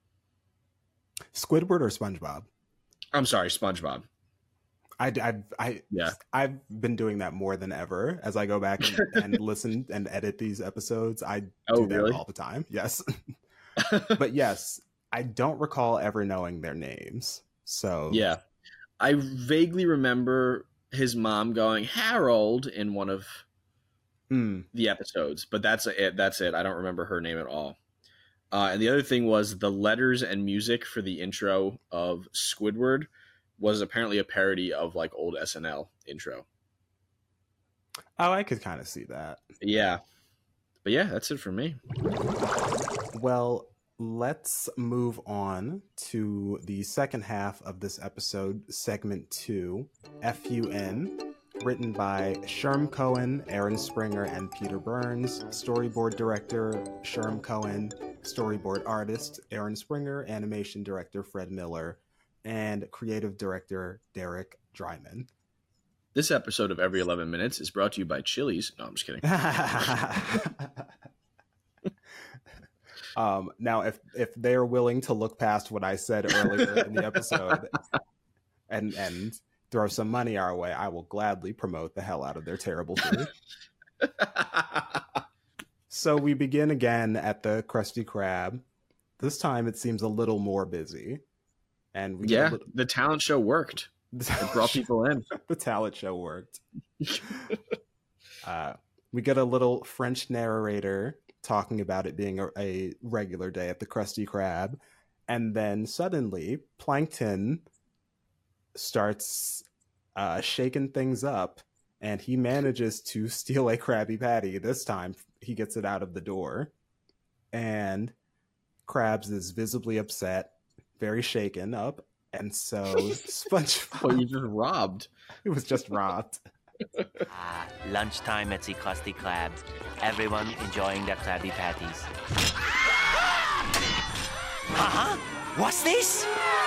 Squidward or SpongeBob? I'm sorry, SpongeBob. I, I, I, Yeah. I've been doing that more than ever as I go back and, and listen and edit these episodes. I Oh, do that really? all the time. Yes. But yes, I don't recall ever knowing their names. So Yeah. I vaguely remember his mom going Harold in one of Mm. the episodes, but that's it. That's it. I don't remember her name at all. Uh, and the other thing was the letters and music for the intro of Squidward was apparently a parody of like old S N L intro. Oh, I could kind of see that. Yeah. But yeah, that's it for me. Well, let's move on to the second half of this episode, segment two, F U N, written by Sherm Cohen, Aaron Springer, and Peter Burns, storyboard director Sherm Cohen, storyboard artist Aaron Springer, animation director Fred Miller, and creative director Derek Dryman. This episode of Every eleven Minutes is brought to you by Chili's. No, I'm just kidding. um, now, if if they're willing to look past what I said earlier in the episode and and throw some money our way, I will gladly promote the hell out of their terrible food. So we begin again at the Krusty Krab. This time it seems a little more busy. And we Yeah, get a little... the talent show worked. It brought people in. The talent show worked. uh, we get a little French narrator talking about it being a, a regular day at the Krusty Krab. And then suddenly, Plankton starts uh, shaking things up, and he manages to steal a Krabby Patty. This time, he gets it out of the door. And Krabs is visibly upset, very shaken up. And so SpongeBob... Oh, you just robbed. It was just robbed. Ah, lunchtime at the Krusty Krab. Everyone enjoying their Krabby Patties. Uh-huh. What's this?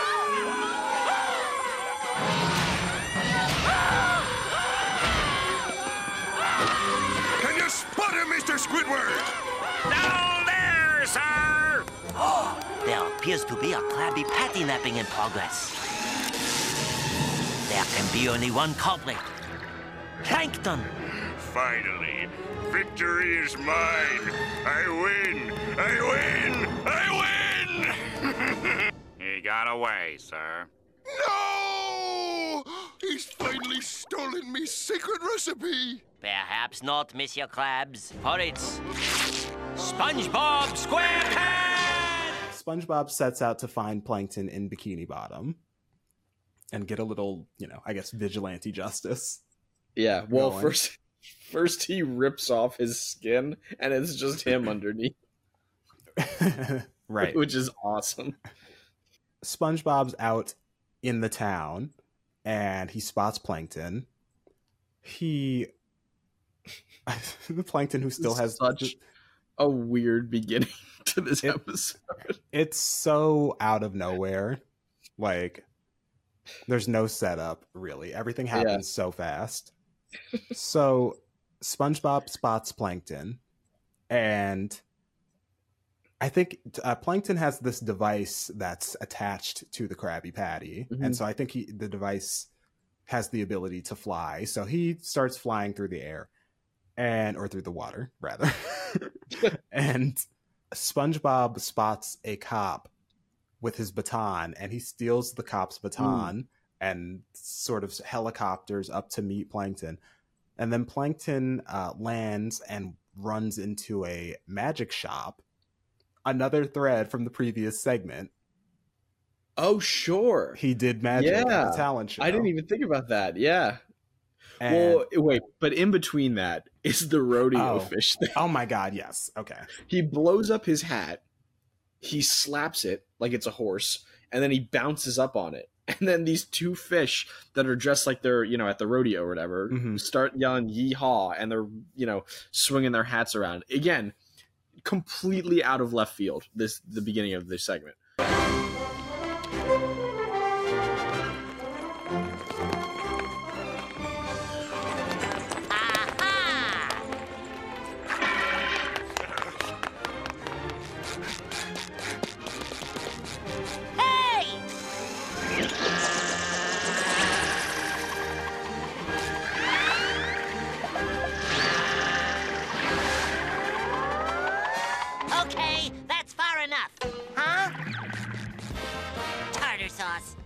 Can you spot him, Mister Squidward? Down there, sir! Oh, there appears to be a Krabby Patty napping in progress. There can be only one culprit. Plankton! Finally, victory is mine. I win. I win. I win. He got away, sir. No! He's finally stolen me secret recipe. Perhaps not, Monsieur Krabs. For it's SpongeBob SquarePants! SpongeBob sets out to find Plankton in Bikini Bottom and get a little, you know, I guess, vigilante justice. Yeah, well, Going. first first he rips off his skin, and it's just him underneath. Right. Which is awesome. SpongeBob's out in the town, and he spots Plankton. He Plankton, who still has such a weird beginning to this it, episode. It's so out of nowhere. Like, there's no setup, really. Everything happens yeah. so fast. So, SpongeBob spots Plankton, and I think uh, Plankton has this device that's attached to the Krabby Patty, mm-hmm. and so I think he, the device has the ability to fly. So he starts flying through the air, and or through the water, rather. And SpongeBob spots a cop with his baton, and he steals the cop's baton mm. and sort of helicopters up to meet Plankton. And then Plankton uh, lands and runs into a magic shop. Another thread from the previous segment. Oh, sure. He did magic yeah. at the talent show. I didn't even think about that. Yeah. And, well, wait, but in between that is the rodeo oh, fish thing. Oh my God, yes. Okay. He blows up his hat, he slaps it like it's a horse, and then he bounces up on it. And then these two fish that are dressed like they're, you know, at the rodeo or whatever, mm-hmm. start yelling yee-haw, and they're, you know, swinging their hats around. Again, completely out of left field, this the beginning of this segment. Okay, that's far enough. Huh? Tartar sauce.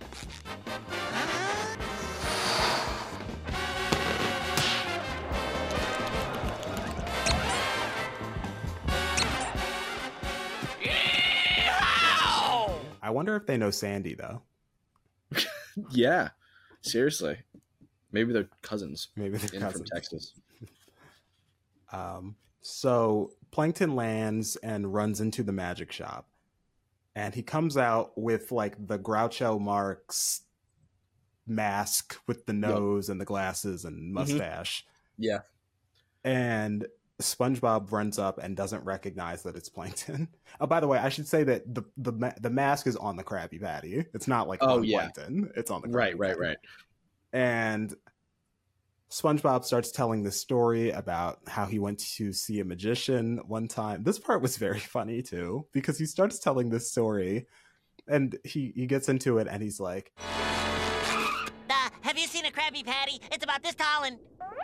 I wonder if they know Sandy, though. Yeah, seriously. Maybe they're cousins. Maybe they're in cousins. From Texas. Um, so Plankton lands and runs into the magic shop. And he comes out with, like, the Groucho Marx mask with the nose yep. and the glasses and mustache. Mm-hmm. Yeah. And SpongeBob runs up and doesn't recognize that it's Plankton. Oh, by the way, I should say that the the the mask is on the Krabby Patty. It's not like oh, on yeah. Plankton. It's on the Krabby right, right, Patty. right. And SpongeBob starts telling the story about how he went to see a magician one time. This part was very funny too, because he starts telling this story, and he he gets into it, and he's like, uh, "Have you seen a Krabby Patty? It's about this tall and."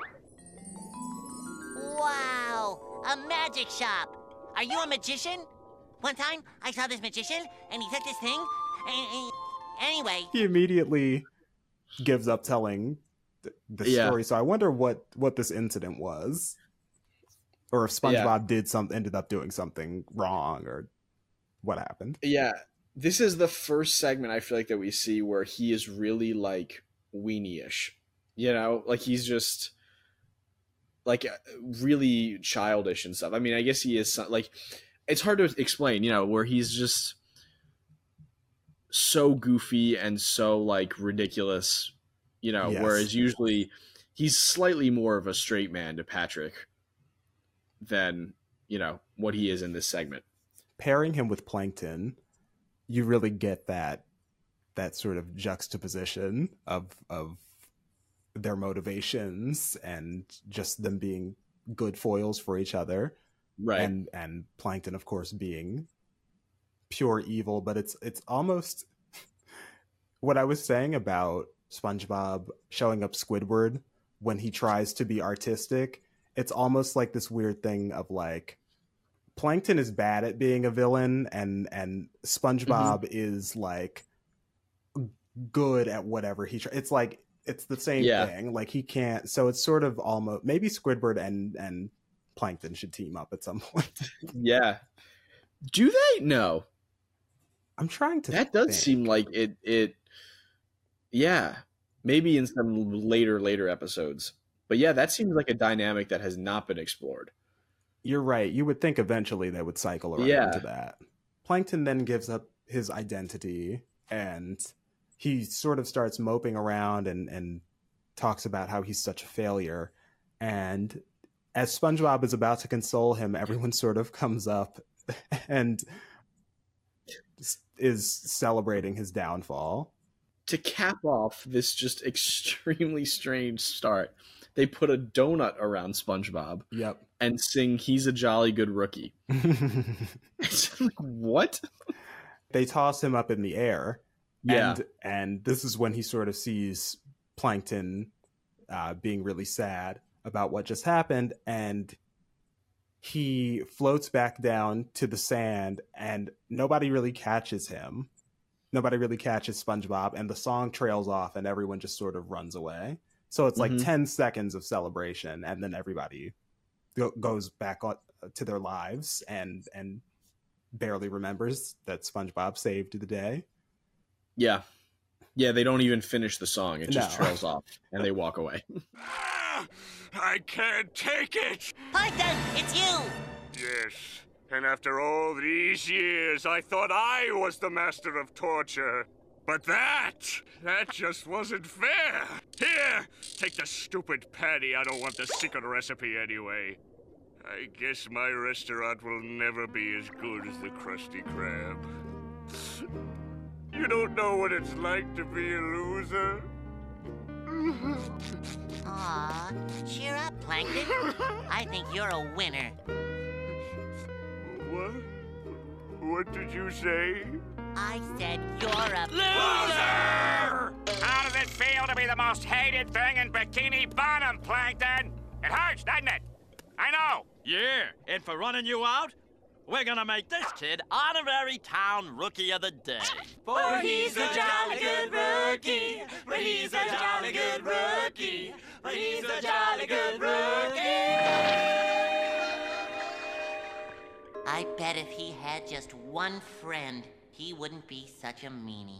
Wow, a magic shop. Are you a magician? One time, I saw this magician, and he took this thing, and, and anyway. He immediately gives up telling th- the yeah. story, so I wonder what, what this incident was. Or if SpongeBob yeah. did some, ended up doing something wrong, or what happened. Yeah, this is the first segment I feel like that we see where he is really, like, weenie-ish. You know, like he's just... like really childish and stuff. I mean, I guess he is like, it's hard to explain, you know, where he's just so goofy and so like ridiculous, you know, yes. whereas usually he's slightly more of a straight man to Patrick than, you know, what he is in this segment. Pairing him with Plankton, you really get that, that sort of juxtaposition of, of, their motivations and just them being good foils for each other, right? And and Plankton, of course, being pure evil. But it's it's almost what I was saying about SpongeBob showing up Squidward when he tries to be artistic. It's almost like this weird thing of like Plankton is bad at being a villain, and and SpongeBob mm-hmm. is like good at whatever he tries. It's like. It's the same yeah. thing. Like he can't. So it's sort of almost maybe Squidward and and Plankton should team up at some point. Yeah. Do they? No. I'm trying to. That does think. seem like it. It. Yeah. Maybe in some later later episodes. But yeah, that seems like a dynamic that has not been explored. You're right. You would think eventually they would cycle around yeah. to that. Plankton then gives up his identity and. He sort of starts moping around and, and talks about how he's such a failure. And as SpongeBob is about to console him, everyone sort of comes up and is celebrating his downfall. To cap off this just extremely strange start, they put a donut around SpongeBob. Yep. And sing "He's a Jolly Good Rookie." It's like, what? They toss him up in the air. Yeah. And, and this is when he sort of sees Plankton uh, being really sad about what just happened. And he floats back down to the sand, and nobody really catches him. Nobody really catches SpongeBob, and the song trails off, and everyone just sort of runs away. So it's like mm-hmm. ten seconds of celebration, and then everybody go- goes back on, to their lives and and barely remembers that SpongeBob saved the day. Yeah. Yeah, they don't even finish the song. It just no. trails off, and they walk away. Ah, I can't take it! Plankton, it's you! Yes, and after all these years, I thought I was the master of torture. But that, that just wasn't fair. Here, take the stupid patty. I don't want the secret recipe anyway. I guess my restaurant will never be as good as the Krusty Krab. You don't know what it's like to be a loser. Aw, cheer up, Plankton. I think you're a winner. What? What did you say? I said you're a loser! How does it feel to be the most hated thing in Bikini Bottom, Plankton? It hurts, doesn't it? I know. Yeah, and for running you out, we're gonna make this kid honorary town rookie of the day. For he's a jolly good rookie. For he's a jolly good rookie. For he's a jolly good rookie. I bet if he had just one friend, he wouldn't be such a meanie.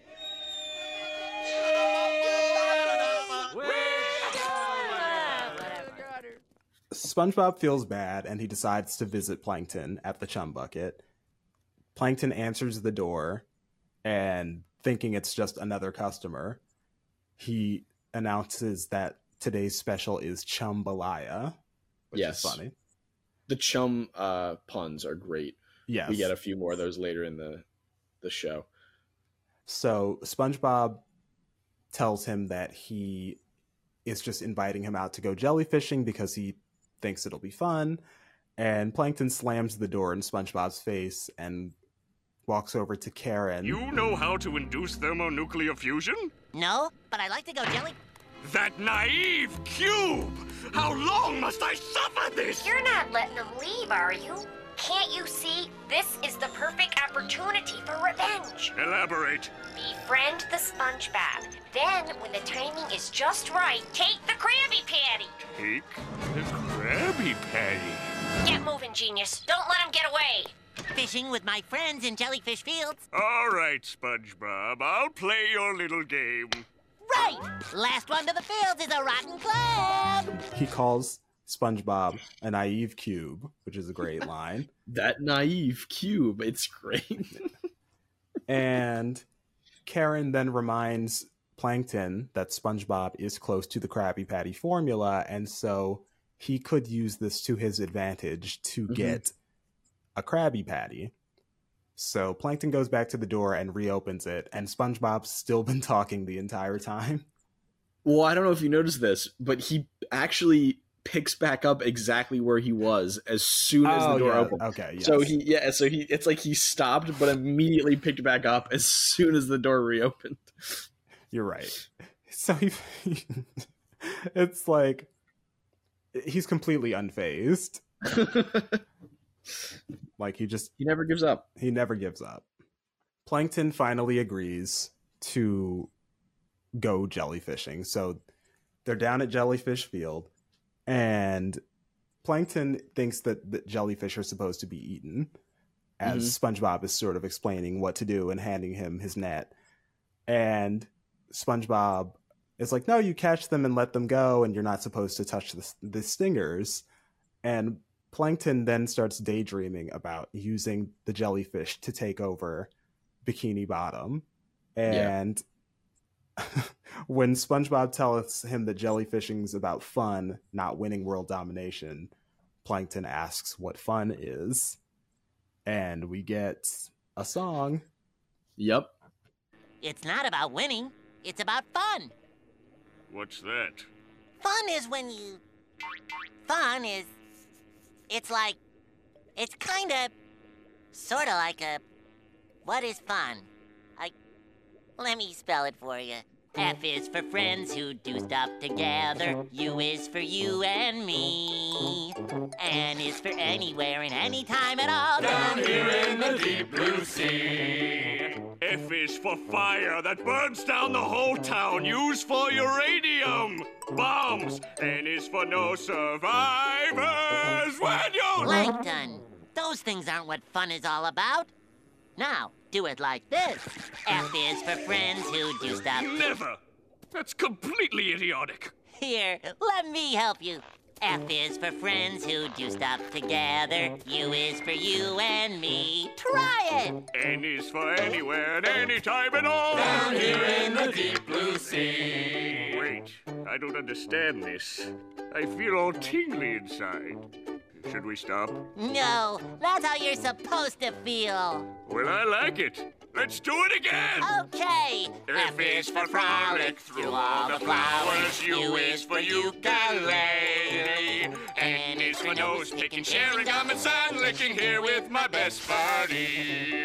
SpongeBob feels bad, and he decides to visit Plankton at the Chum Bucket. Plankton answers the door, and thinking it's just another customer, he announces that today's special is Chumbalaya, which yes. is funny. The chum uh, puns are great. Yes. We get a few more of those later in the, the show. So SpongeBob tells him that he is just inviting him out to go jellyfishing because he thinks it'll be fun. And Plankton slams the door in SpongeBob's face and walks over to Karen. You know how to induce thermonuclear fusion? No, but I like to go jelly... That naive cube! How long must I suffer this? You're not letting them leave, are you? Can't you see? This is the perfect opportunity for revenge. Elaborate. Befriend the SpongeBob. Then, when the timing is just right, take the Krabby Patty. Take the Krabby Patty? Get moving, genius. Don't let him get away. Fishing with my friends in Jellyfish Fields. All right, SpongeBob. I'll play your little game. Right! Last one to the fields is a rotten crab! He calls SpongeBob a naive cube, which is a great line. That naive cube, it's great. And Karen then reminds Plankton that SpongeBob is close to the Krabby Patty formula, and so he could use this to his advantage to mm-hmm. get a Krabby Patty. So Plankton goes back to the door and reopens it, and SpongeBob's still been talking the entire time. Well, I don't know if you noticed this, but he actually picks back up exactly where he was as soon as oh, the door yeah. opened. Okay, yes. So he, yeah, so he, it's like he stopped, but immediately picked back up as soon as the door reopened. You're right. So he, it's like he's completely unfazed. Like he just he never gives up. He never gives up. Plankton finally agrees to go jellyfishing. So they're down at Jellyfish Field, and Plankton thinks that the jellyfish are supposed to be eaten, as mm-hmm. SpongeBob is sort of explaining what to do and handing him his net. And SpongeBob is like, no, you catch them and let them go, and you're not supposed to touch the, the stingers. And Plankton then starts daydreaming about using the jellyfish to take over Bikini Bottom. And when SpongeBob tells him that jellyfishing's about fun, not winning world domination, Plankton asks what fun is, and we get a song. Yep. It's not about winning. It's about fun. What's that? Fun is when you... Fun is... It's like... It's kind of... Sort of like a... What is fun? I... Let me spell it for you. F is for friends who do stuff together. U is for you and me. N is for anywhere and anytime at all. Down here in the deep blue sea. F is for fire that burns down the whole town. Use for uranium bombs. N is for no survivors when you... Plankton, those things aren't what fun is all about. Now, do it like this. F is for friends who do stuff... Never! That's completely idiotic. Here, let me help you. F is for friends who do stuff together. U is for you and me. Try it! N is for anywhere and anytime at all. Down here in the deep blue sea. Wait, I don't understand this. I feel all tingly inside. Should we stop? No, that's how you're supposed to feel. Well, I like it. Let's do it again! Okay. F is for frolic through all the flowers. U is for ukulele. N is for nose picking, sharing gum and sun licking here with my best buddy.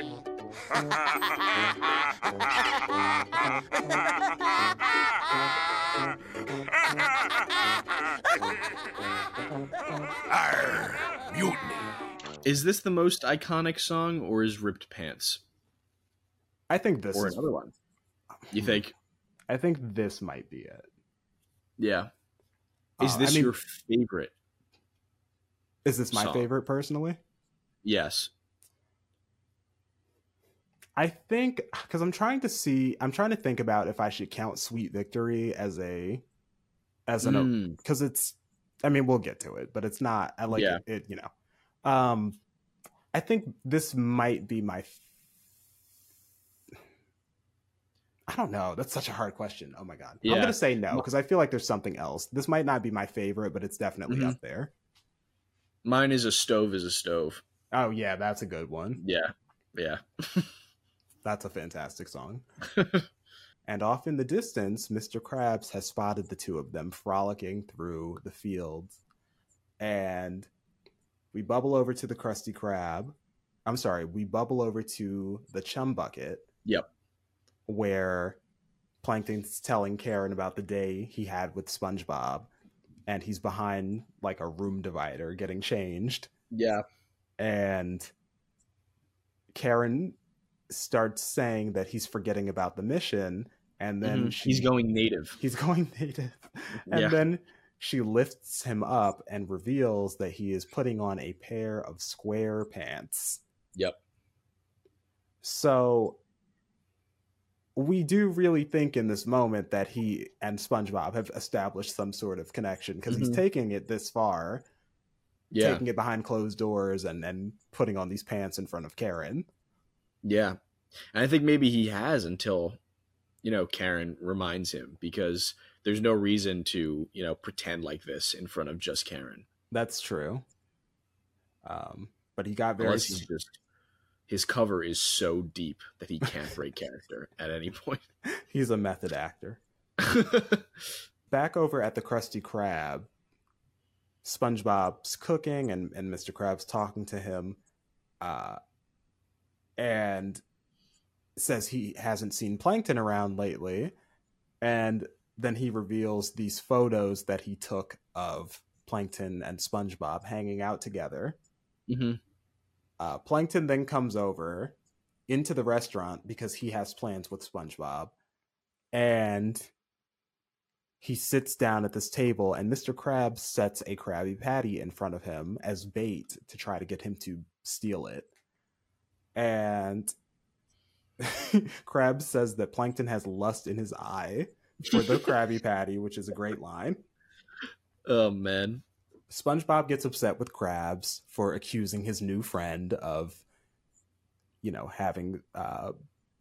Arr, mutiny. Is this the most iconic song, or is Ripped Pants? I think this or is another one. You think? I think this might be it. Yeah. Is Uh, this I mean, your favorite? Is this my song? favorite personally? Yes. I think because I'm trying to see, I'm trying to think about if I should count Sweet Victory as a, as an, Mm. because it's, I mean, we'll get to it, but it's not. I like Yeah. it, it, you know. Um, I think this might be my. f- I don't know. That's such a hard question. Oh my god. I'm Yeah. gonna say no because I feel like there's something else. This might not be my favorite, but it's definitely Mhm. up there. Mine is A Stove is a Stove. Oh yeah, that's a good one. Yeah. Yeah. That's a fantastic song. And off in the distance, Mister Krabs has spotted the two of them frolicking through the fields. And we bubble over to the Krusty Krab. I'm sorry, we bubble over to the Chum Bucket. Yep. Where Plankton's telling Karen about the day he had with SpongeBob. And he's behind like a room divider getting changed. Yeah. And Karen starts saying that he's forgetting about the mission, and then Mhm. she, He's going native. he's going native, and Yeah. then she lifts him up and reveals that he is putting on a pair of square pants. Yep. So we do really think in this moment that he and SpongeBob have established some sort of connection because he's Mhm. taking it this far, Yeah. taking it behind closed doors and, and putting on these pants in front of Karen. Yeah. And I think maybe he has until, you know, Karen reminds him, because there's no reason to, you know, pretend like this in front of just Karen. That's true. Um, but he got very Unless he's just, his cover is so deep that he can't break character at any point. he's a method actor. Back over at the Krusty Krab, SpongeBob's cooking and, and Mister Krabs talking to him, uh, and says he hasn't seen Plankton around lately. And then he reveals these photos that he took of Plankton and SpongeBob hanging out together. Mm-hmm. Uh, Plankton then comes over into the restaurant because he has plans with SpongeBob. And he sits down at this table, and Mister Krabs sets a Krabby Patty in front of him as bait to try to get him to steal it. And Krabs says that Plankton has lust in his eye for the Krabby Patty, which is a great line. Oh, man. SpongeBob gets upset with Krabs for accusing his new friend of, you know, having uh,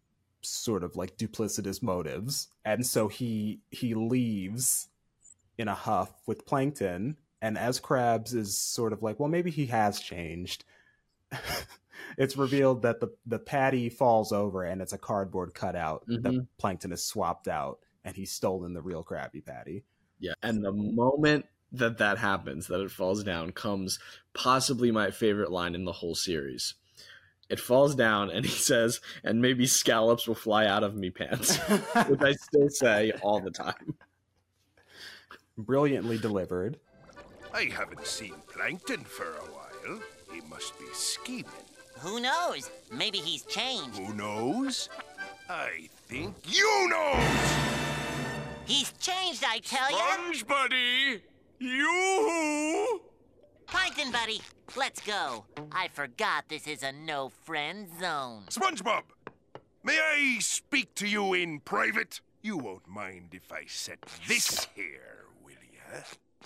sort of like duplicitous motives, and so he he leaves in a huff with Plankton. And as Krabs is sort of like, well, maybe he has changed, it's revealed that the the patty falls over and it's a cardboard cutout Mhm. that Plankton has swapped out, and he's stolen the real Krabby Patty. Yeah, and the moment that that happens, that it falls down, comes possibly my favorite line in the whole series. It falls down, and he says, "And maybe scallops will fly out of me pants," which I still say all the time. Brilliantly delivered. I haven't seen Plankton for a while. He must be scheming. Who knows? Maybe he's changed. Who knows? I think you know! He's changed, I tell ya! Sponge Buddy! You! Plankton Buddy, let's go. I forgot this is a no-friend zone. SpongeBob! May I speak to you in private? You won't mind if I set this here, will ya?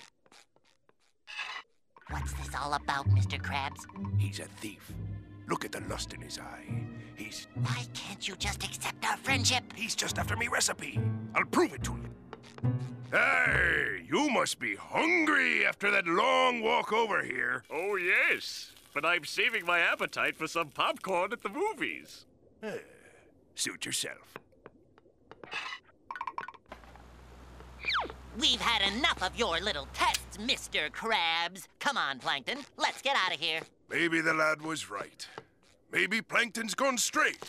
What's this all about, Mister Krabs? He's a thief. Look at the lust in his eye. He's... Why can't you just accept our friendship? He's just after me recipe. I'll prove it to you. Hey, you must be hungry after that long walk over here. Oh, yes. But I'm saving my appetite for some popcorn at the movies. Uh, suit yourself. We've had enough of your little tests, Mister Krabs. Come on, Plankton. Let's get out of here. Maybe the lad was right. Maybe Plankton's gone straight.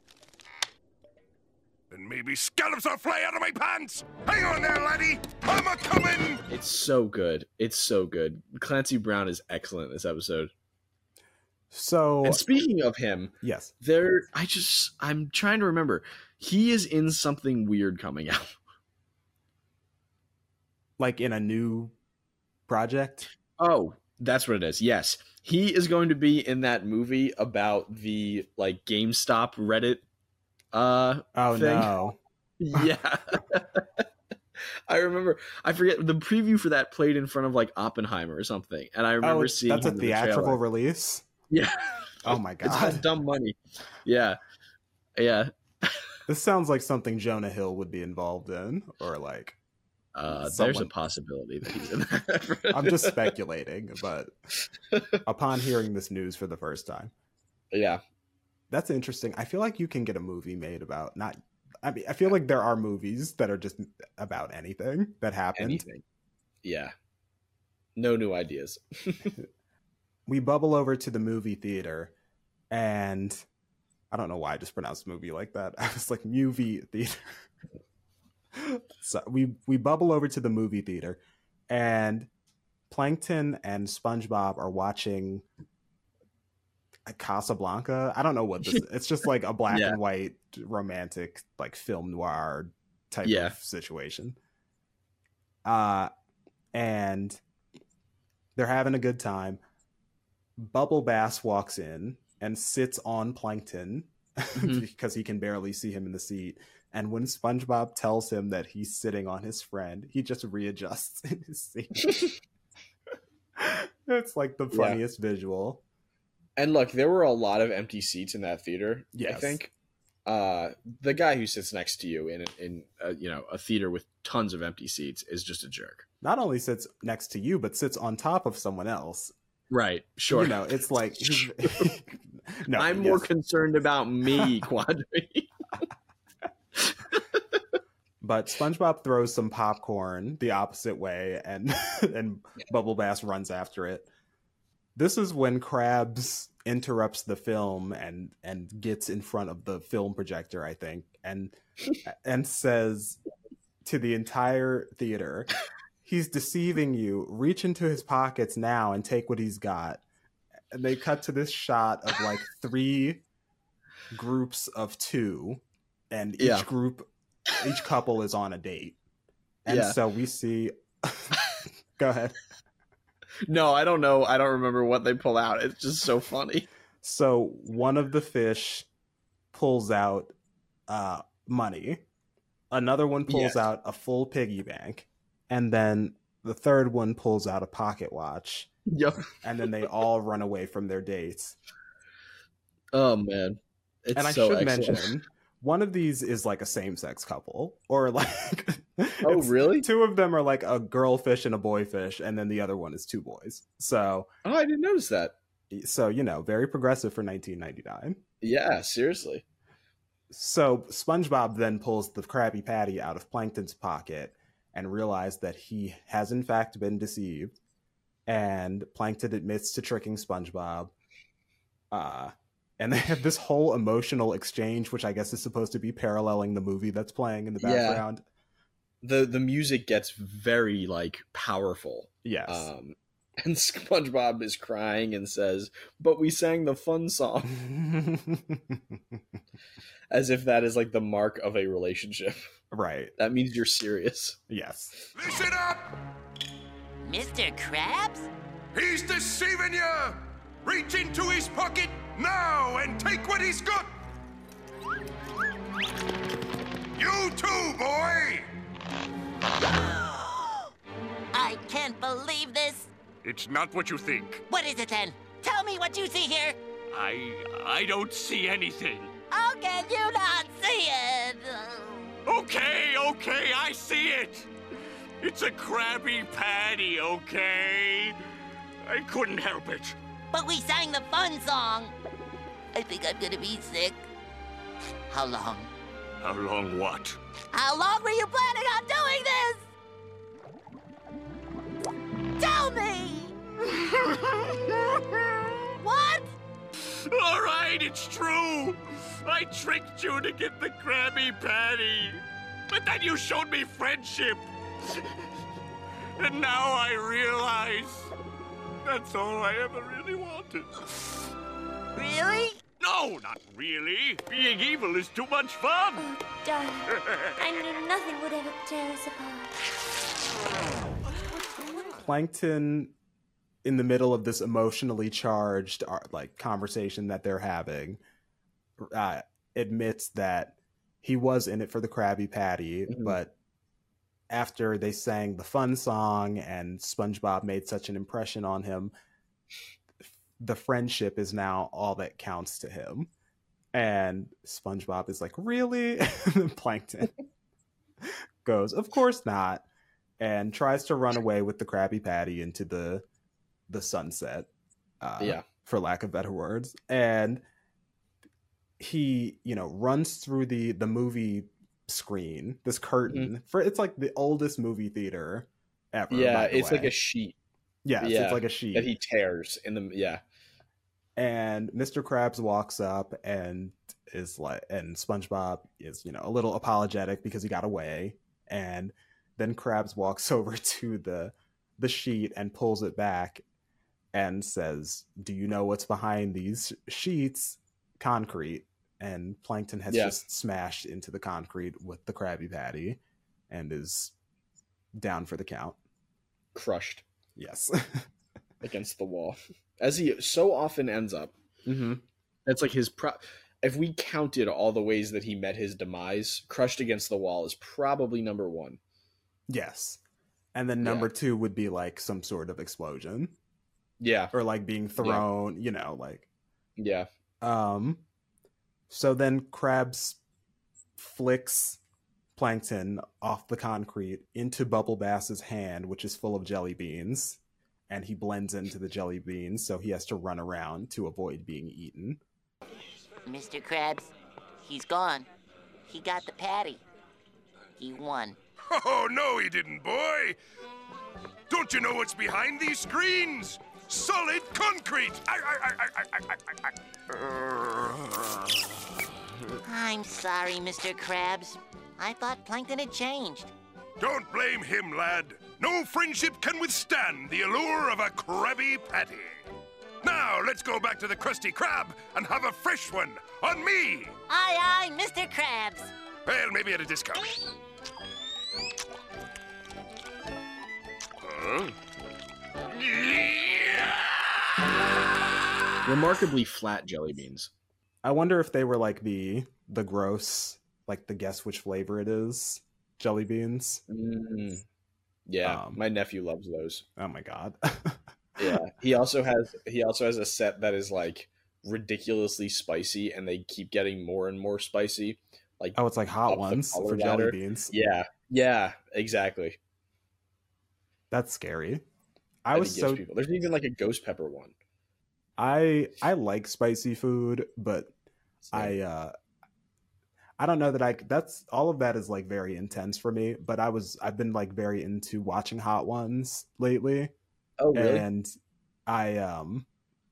And maybe scallops will fly out of my pants! Hang on there, laddie! I'm a-coming! It's so good. It's so good. Clancy Brown is excellent in this episode. So, and speaking of him, yes, there. I just I'm trying to remember. He is in something weird coming out. Like in a new project? Oh, that's what it is. Yes. He is going to be in that movie about the like GameStop Reddit uh oh thing. No. Yeah. I remember I forget the preview for that played in front of like Oppenheimer or something. And I remember oh, seeing that's a him in the theatrical trailer. release? Yeah. Oh my It's got god. dumb money. Yeah. Yeah. This sounds like something Jonah Hill would be involved in, or like Uh, Someone- there's a possibility that he's in that. I'm just speculating, but upon hearing this news for the first time, yeah, that's interesting. I feel like you can get a movie made about not. I mean, I feel like there are movies that are just about anything that happened. anything. Yeah, no new ideas. We bubble over to the movie theater, and I don't know why I just pronounced movie like that. I was like movie theater. So we we bubble over to the movie theater, and Plankton and SpongeBob are watching Casablanca. I don't know what this is. It's just like a black Yeah. and white romantic like film noir type Yeah. of situation. Uh and they're having a good time. Bubble Bass walks in and sits on Plankton Mhm. because he can barely see him in the seat. And when SpongeBob tells him that he's sitting on his friend, he just readjusts in his seat. It's like the Yeah. funniest visual. And look, there were a lot of empty seats in that theater. I Yes. think uh, the guy who sits next to you in in uh, you know a theater with tons of empty seats is just a jerk. Not only sits next to you, but sits on top of someone else. Right? Sure. You know, it's like he's- no. I'm more yes. concerned about me, Quadri. But SpongeBob throws some popcorn the opposite way, and and Bubble Bass runs after it. This is when Krabs interrupts the film and and gets in front of the film projector, I think, and and says to the entire theater, "He's deceiving you. Reach into his pockets now and take what he's got." And they cut to this shot of like three groups of two, and each Yeah. group, each couple is on a date. And Yeah. so we see. Go ahead. No, I don't know. I don't remember what they pull out. It's just so funny. So one of the fish pulls out uh, money. Another one pulls Yes. out a full piggy bank. And then the third one pulls out a pocket watch. Yep. And then they all run away from their dates. Oh man. It's and I so should excellent. mention, one of these is like a same-sex couple, or like Oh, it's- really? two of them are like a girl fish and a boy fish, and then the other one is two boys. So Oh, I didn't notice that. so you know, very progressive for nineteen ninety-nine. Yeah, seriously. So SpongeBob then pulls the Krabby Patty out of Plankton's pocket and realizes that he has in fact been deceived. And Plankton admits to tricking SpongeBob. Uh, and they have this whole emotional exchange, which I guess is supposed to be paralleling the movie that's playing in the Yeah. background. The the music gets very like powerful. Yes. Um, and SpongeBob is crying and says, "But we sang the fun song," as if that is like the mark of a relationship. Right. That means you're serious. Yes. Listen up! Mister Krabs? He's deceiving you! Reach into his pocket now and take what he's got! You too, boy! I can't believe this. It's not what you think. What is it then? Tell me what you see here. I I don't see anything. How can you not see it? Okay, okay, I see it. It's a Krabby Patty, okay? I couldn't help it. But we sang the fun song. I think I'm gonna be sick. How long? How long what? How long were you planning on doing this? Tell me! What? All right, it's true. I tricked you to get the Krabby Patty. But then you showed me friendship. And now I realize that's all I ever really wanted. Really? No, not really. Being evil is too much fun. Oh, darling. I knew nothing would ever tear us apart. Plankton, in the middle of this emotionally charged uh, like conversation that they're having, uh, admits that he was in it for the Krabby Patty, Mhm. but after they sang the fun song and SpongeBob made such an impression on him, the friendship is now all that counts to him. And SpongeBob is like, really? Plankton goes, of course not, and tries to run away with the Krabby Patty into the the sunset, uh, Yeah. for lack of better words. And he, you know, runs through the the movie screen, this curtain. For it's like the oldest movie theater ever. Yeah, by the it's like way. a sheet. Yes, Yeah, it's like a sheet. that he tears in the yeah. And Mister Krabs walks up and is like, and SpongeBob is, you know, a little apologetic because he got away. And then Krabs walks over to the the sheet and pulls it back and says, "Do you know what's behind these sheets? Concrete." And Plankton has Yeah. just smashed into the concrete with the Krabby Patty and is down for the count. Crushed Yes. against the wall, as he so often ends up. Mm-hmm. That's like his pro. If we counted all the ways that he met his demise, crushed against the wall is probably number one. Yes. And then number two would be like some sort of explosion. Yeah. Or like being thrown, you know, like. Yeah. Um so then Krabs flicks Plankton off the concrete into Bubble Bass's hand, which is full of jelly beans, and he blends into the jelly beans, so he has to run around to avoid being eaten. Mister Krabs, he's gone. He got the patty. He won. Oh, no, he didn't, boy. Don't you know what's behind these screens? Solid concrete. I, I, I, I, I, I, I. I'm sorry, Mister Krabs. I thought Plankton had changed. Don't blame him, lad. No friendship can withstand the allure of a Krabby Patty. Now, let's go back to the Krusty Krab and have a fresh one on me. Aye, aye, Mister Krabs. Well, maybe at a discount. Huh? Remarkably flat jelly beans. I wonder if they were like the the gross, like the guess which flavor it is jelly beans. Mm. Yeah, Um, my nephew loves those. Oh my god. Yeah, he also has he also has a set that is like ridiculously spicy, and they keep getting more and more spicy. like oh, it's like hot up the ones color for jelly ladder. beans. Yeah, yeah, exactly. That's scary. I That was he gives so people. There's even like a ghost pepper one. I I like spicy food, but I uh I don't know that I that's all of that is like very intense for me, but I was I've been like very into watching Hot Ones lately. Oh, really? And I um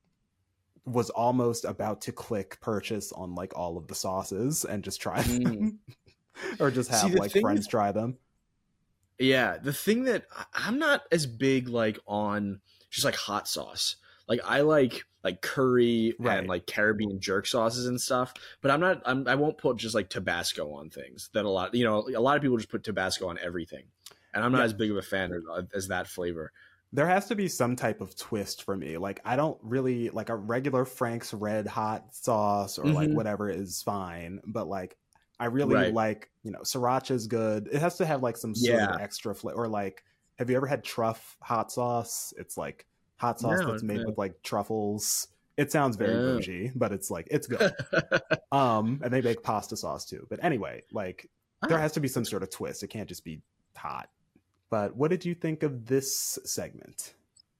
was almost about to click purchase on like all of the sauces and just try them. Mm. Or just have See, the like thing friends is- try them. Yeah, the thing that I- I'm not as big like on just like hot sauce. Like I like like curry Right. and like Caribbean jerk sauces and stuff, but I'm not. I'm, I won't put just like Tabasco on things. That a lot, you know, a lot of people just put Tabasco on everything, and I'm not Yeah. as big of a fan as, as that flavor. There has to be some type of twist for me. Like I don't really like a regular Frank's Red Hot sauce or like Mhm. whatever is fine, but like I really Right. like, you know, sriracha is good. It has to have like some sort Yeah. of extra flavor. Or like, have you ever had truff hot sauce? It's like hot sauce No, that's made no. with like truffles. It sounds very Oh. bougie, but it's like it's good. um, and they make pasta sauce too. But anyway, like there Ah. has to be some sort of twist. It can't just be hot. But what did you think of this segment?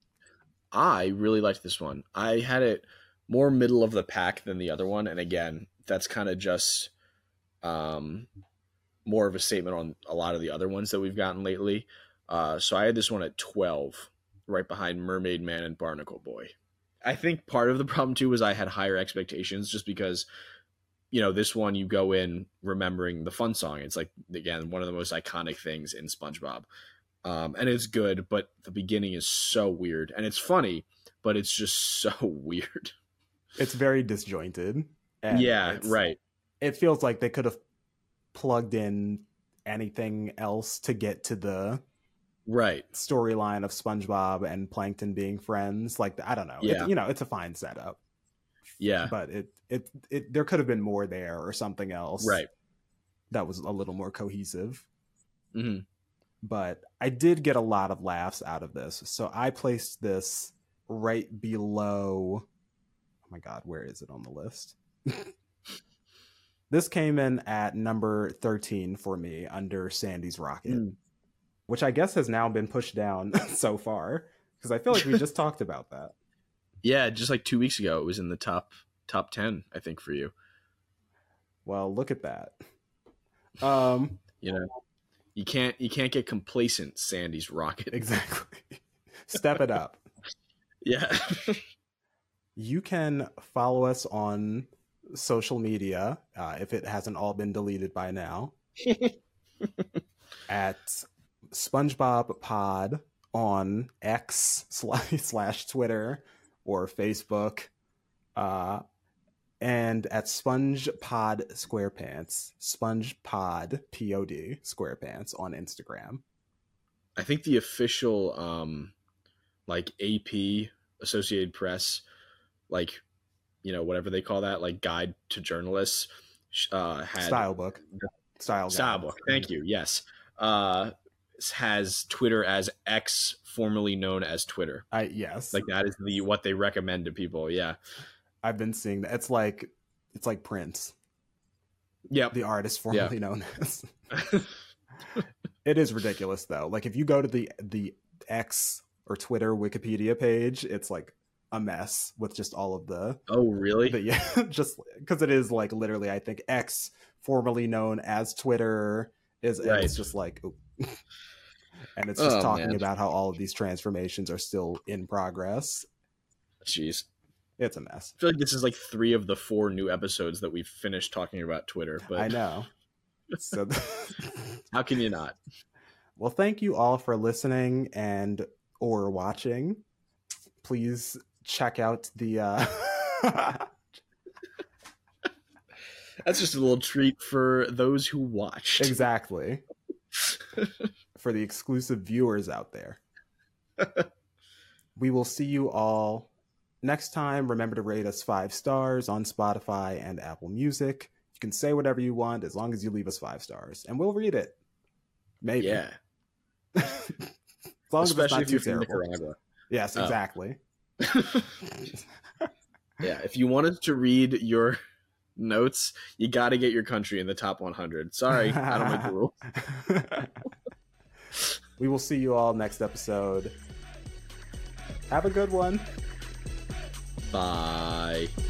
I really liked this one. I had it more middle of the pack than the other one, and again, that's kind of just um, more of a statement on a lot of the other ones that we've gotten lately. Uh, so I had this one at twelve, right behind Mermaid Man and Barnacle Boy. I think part of the problem too was I had higher expectations, just because, you know, this one you go in remembering the fun song. It's like, again, one of the most iconic things in SpongeBob. Um, and it's good, but the beginning is so weird, and it's funny, but it's just so weird. It's very disjointed. and Yeah, it's- right. It feels like they could have plugged in anything else to get to the Right. storyline of SpongeBob and Plankton being friends. Like, I don't know. Yeah. It, you know, it's a fine setup, Yeah. but it, it, it, there could have been more there or something else. Right. That was a little more cohesive. hmm But I did get a lot of laughs out of this. So I placed this right below. Oh my God, where is it on the list? This came in at number thirteen for me under Sandy's Rocket, Mm. which I guess has now been pushed down so far because I feel like we just talked about that. Yeah, just like two weeks ago, it was in the top top ten, I think, for you. Well, look at that. Um, You know, you can't you can't get complacent. Sandy's Rocket. exactly. Step it up. Yeah. You can follow us on social media, uh, if it hasn't all been deleted by now, at SpongeBob Pod on X slash, slash Twitter or Facebook, uh, and at SpongePod SquarePants, SpongePod P O D SquarePants on Instagram. I think the official, um, like A P, Associated Press, like, you know, whatever they call that, like guide to journalists, uh, had Style book. Style, Style guide. book. Thank you. Yes. Uh, has Twitter as X, formerly known as Twitter. I yes. Like that is the what they recommend to people. Yeah. I've been seeing that. It's like it's like Prince. Yep. The artist formerly known as. It is ridiculous though. Like if you go to the the X or Twitter Wikipedia page, it's like a mess with just all of the Oh, really? the, yeah, just because it is like literally I think X, formerly known as Twitter, is and Right. it's just like ooh. And it's just Oh, talking man. about how all of these transformations are still in progress. Jeez. It's a mess. I feel like this is like three of the four new episodes that we've finished talking about Twitter, but I know. So how can you not? well, thank you all for listening and or watching. Please check out the uh That's just a little treat for those who watched. exactly for the exclusive viewers out there. We will see you all next time. Remember to rate us five stars on Spotify and Apple Music. You can say whatever you want as long as you leave us five stars, and we'll read it. Maybe. Yeah. As long as it's Especially not if too you're from terrible. Nicaragua. Yes, Oh. exactly. Yeah, if you wanted to read your notes, you got to get your country in the top one hundred. Sorry, I don't make the rules. We will see you all next episode. Have a good one. Bye.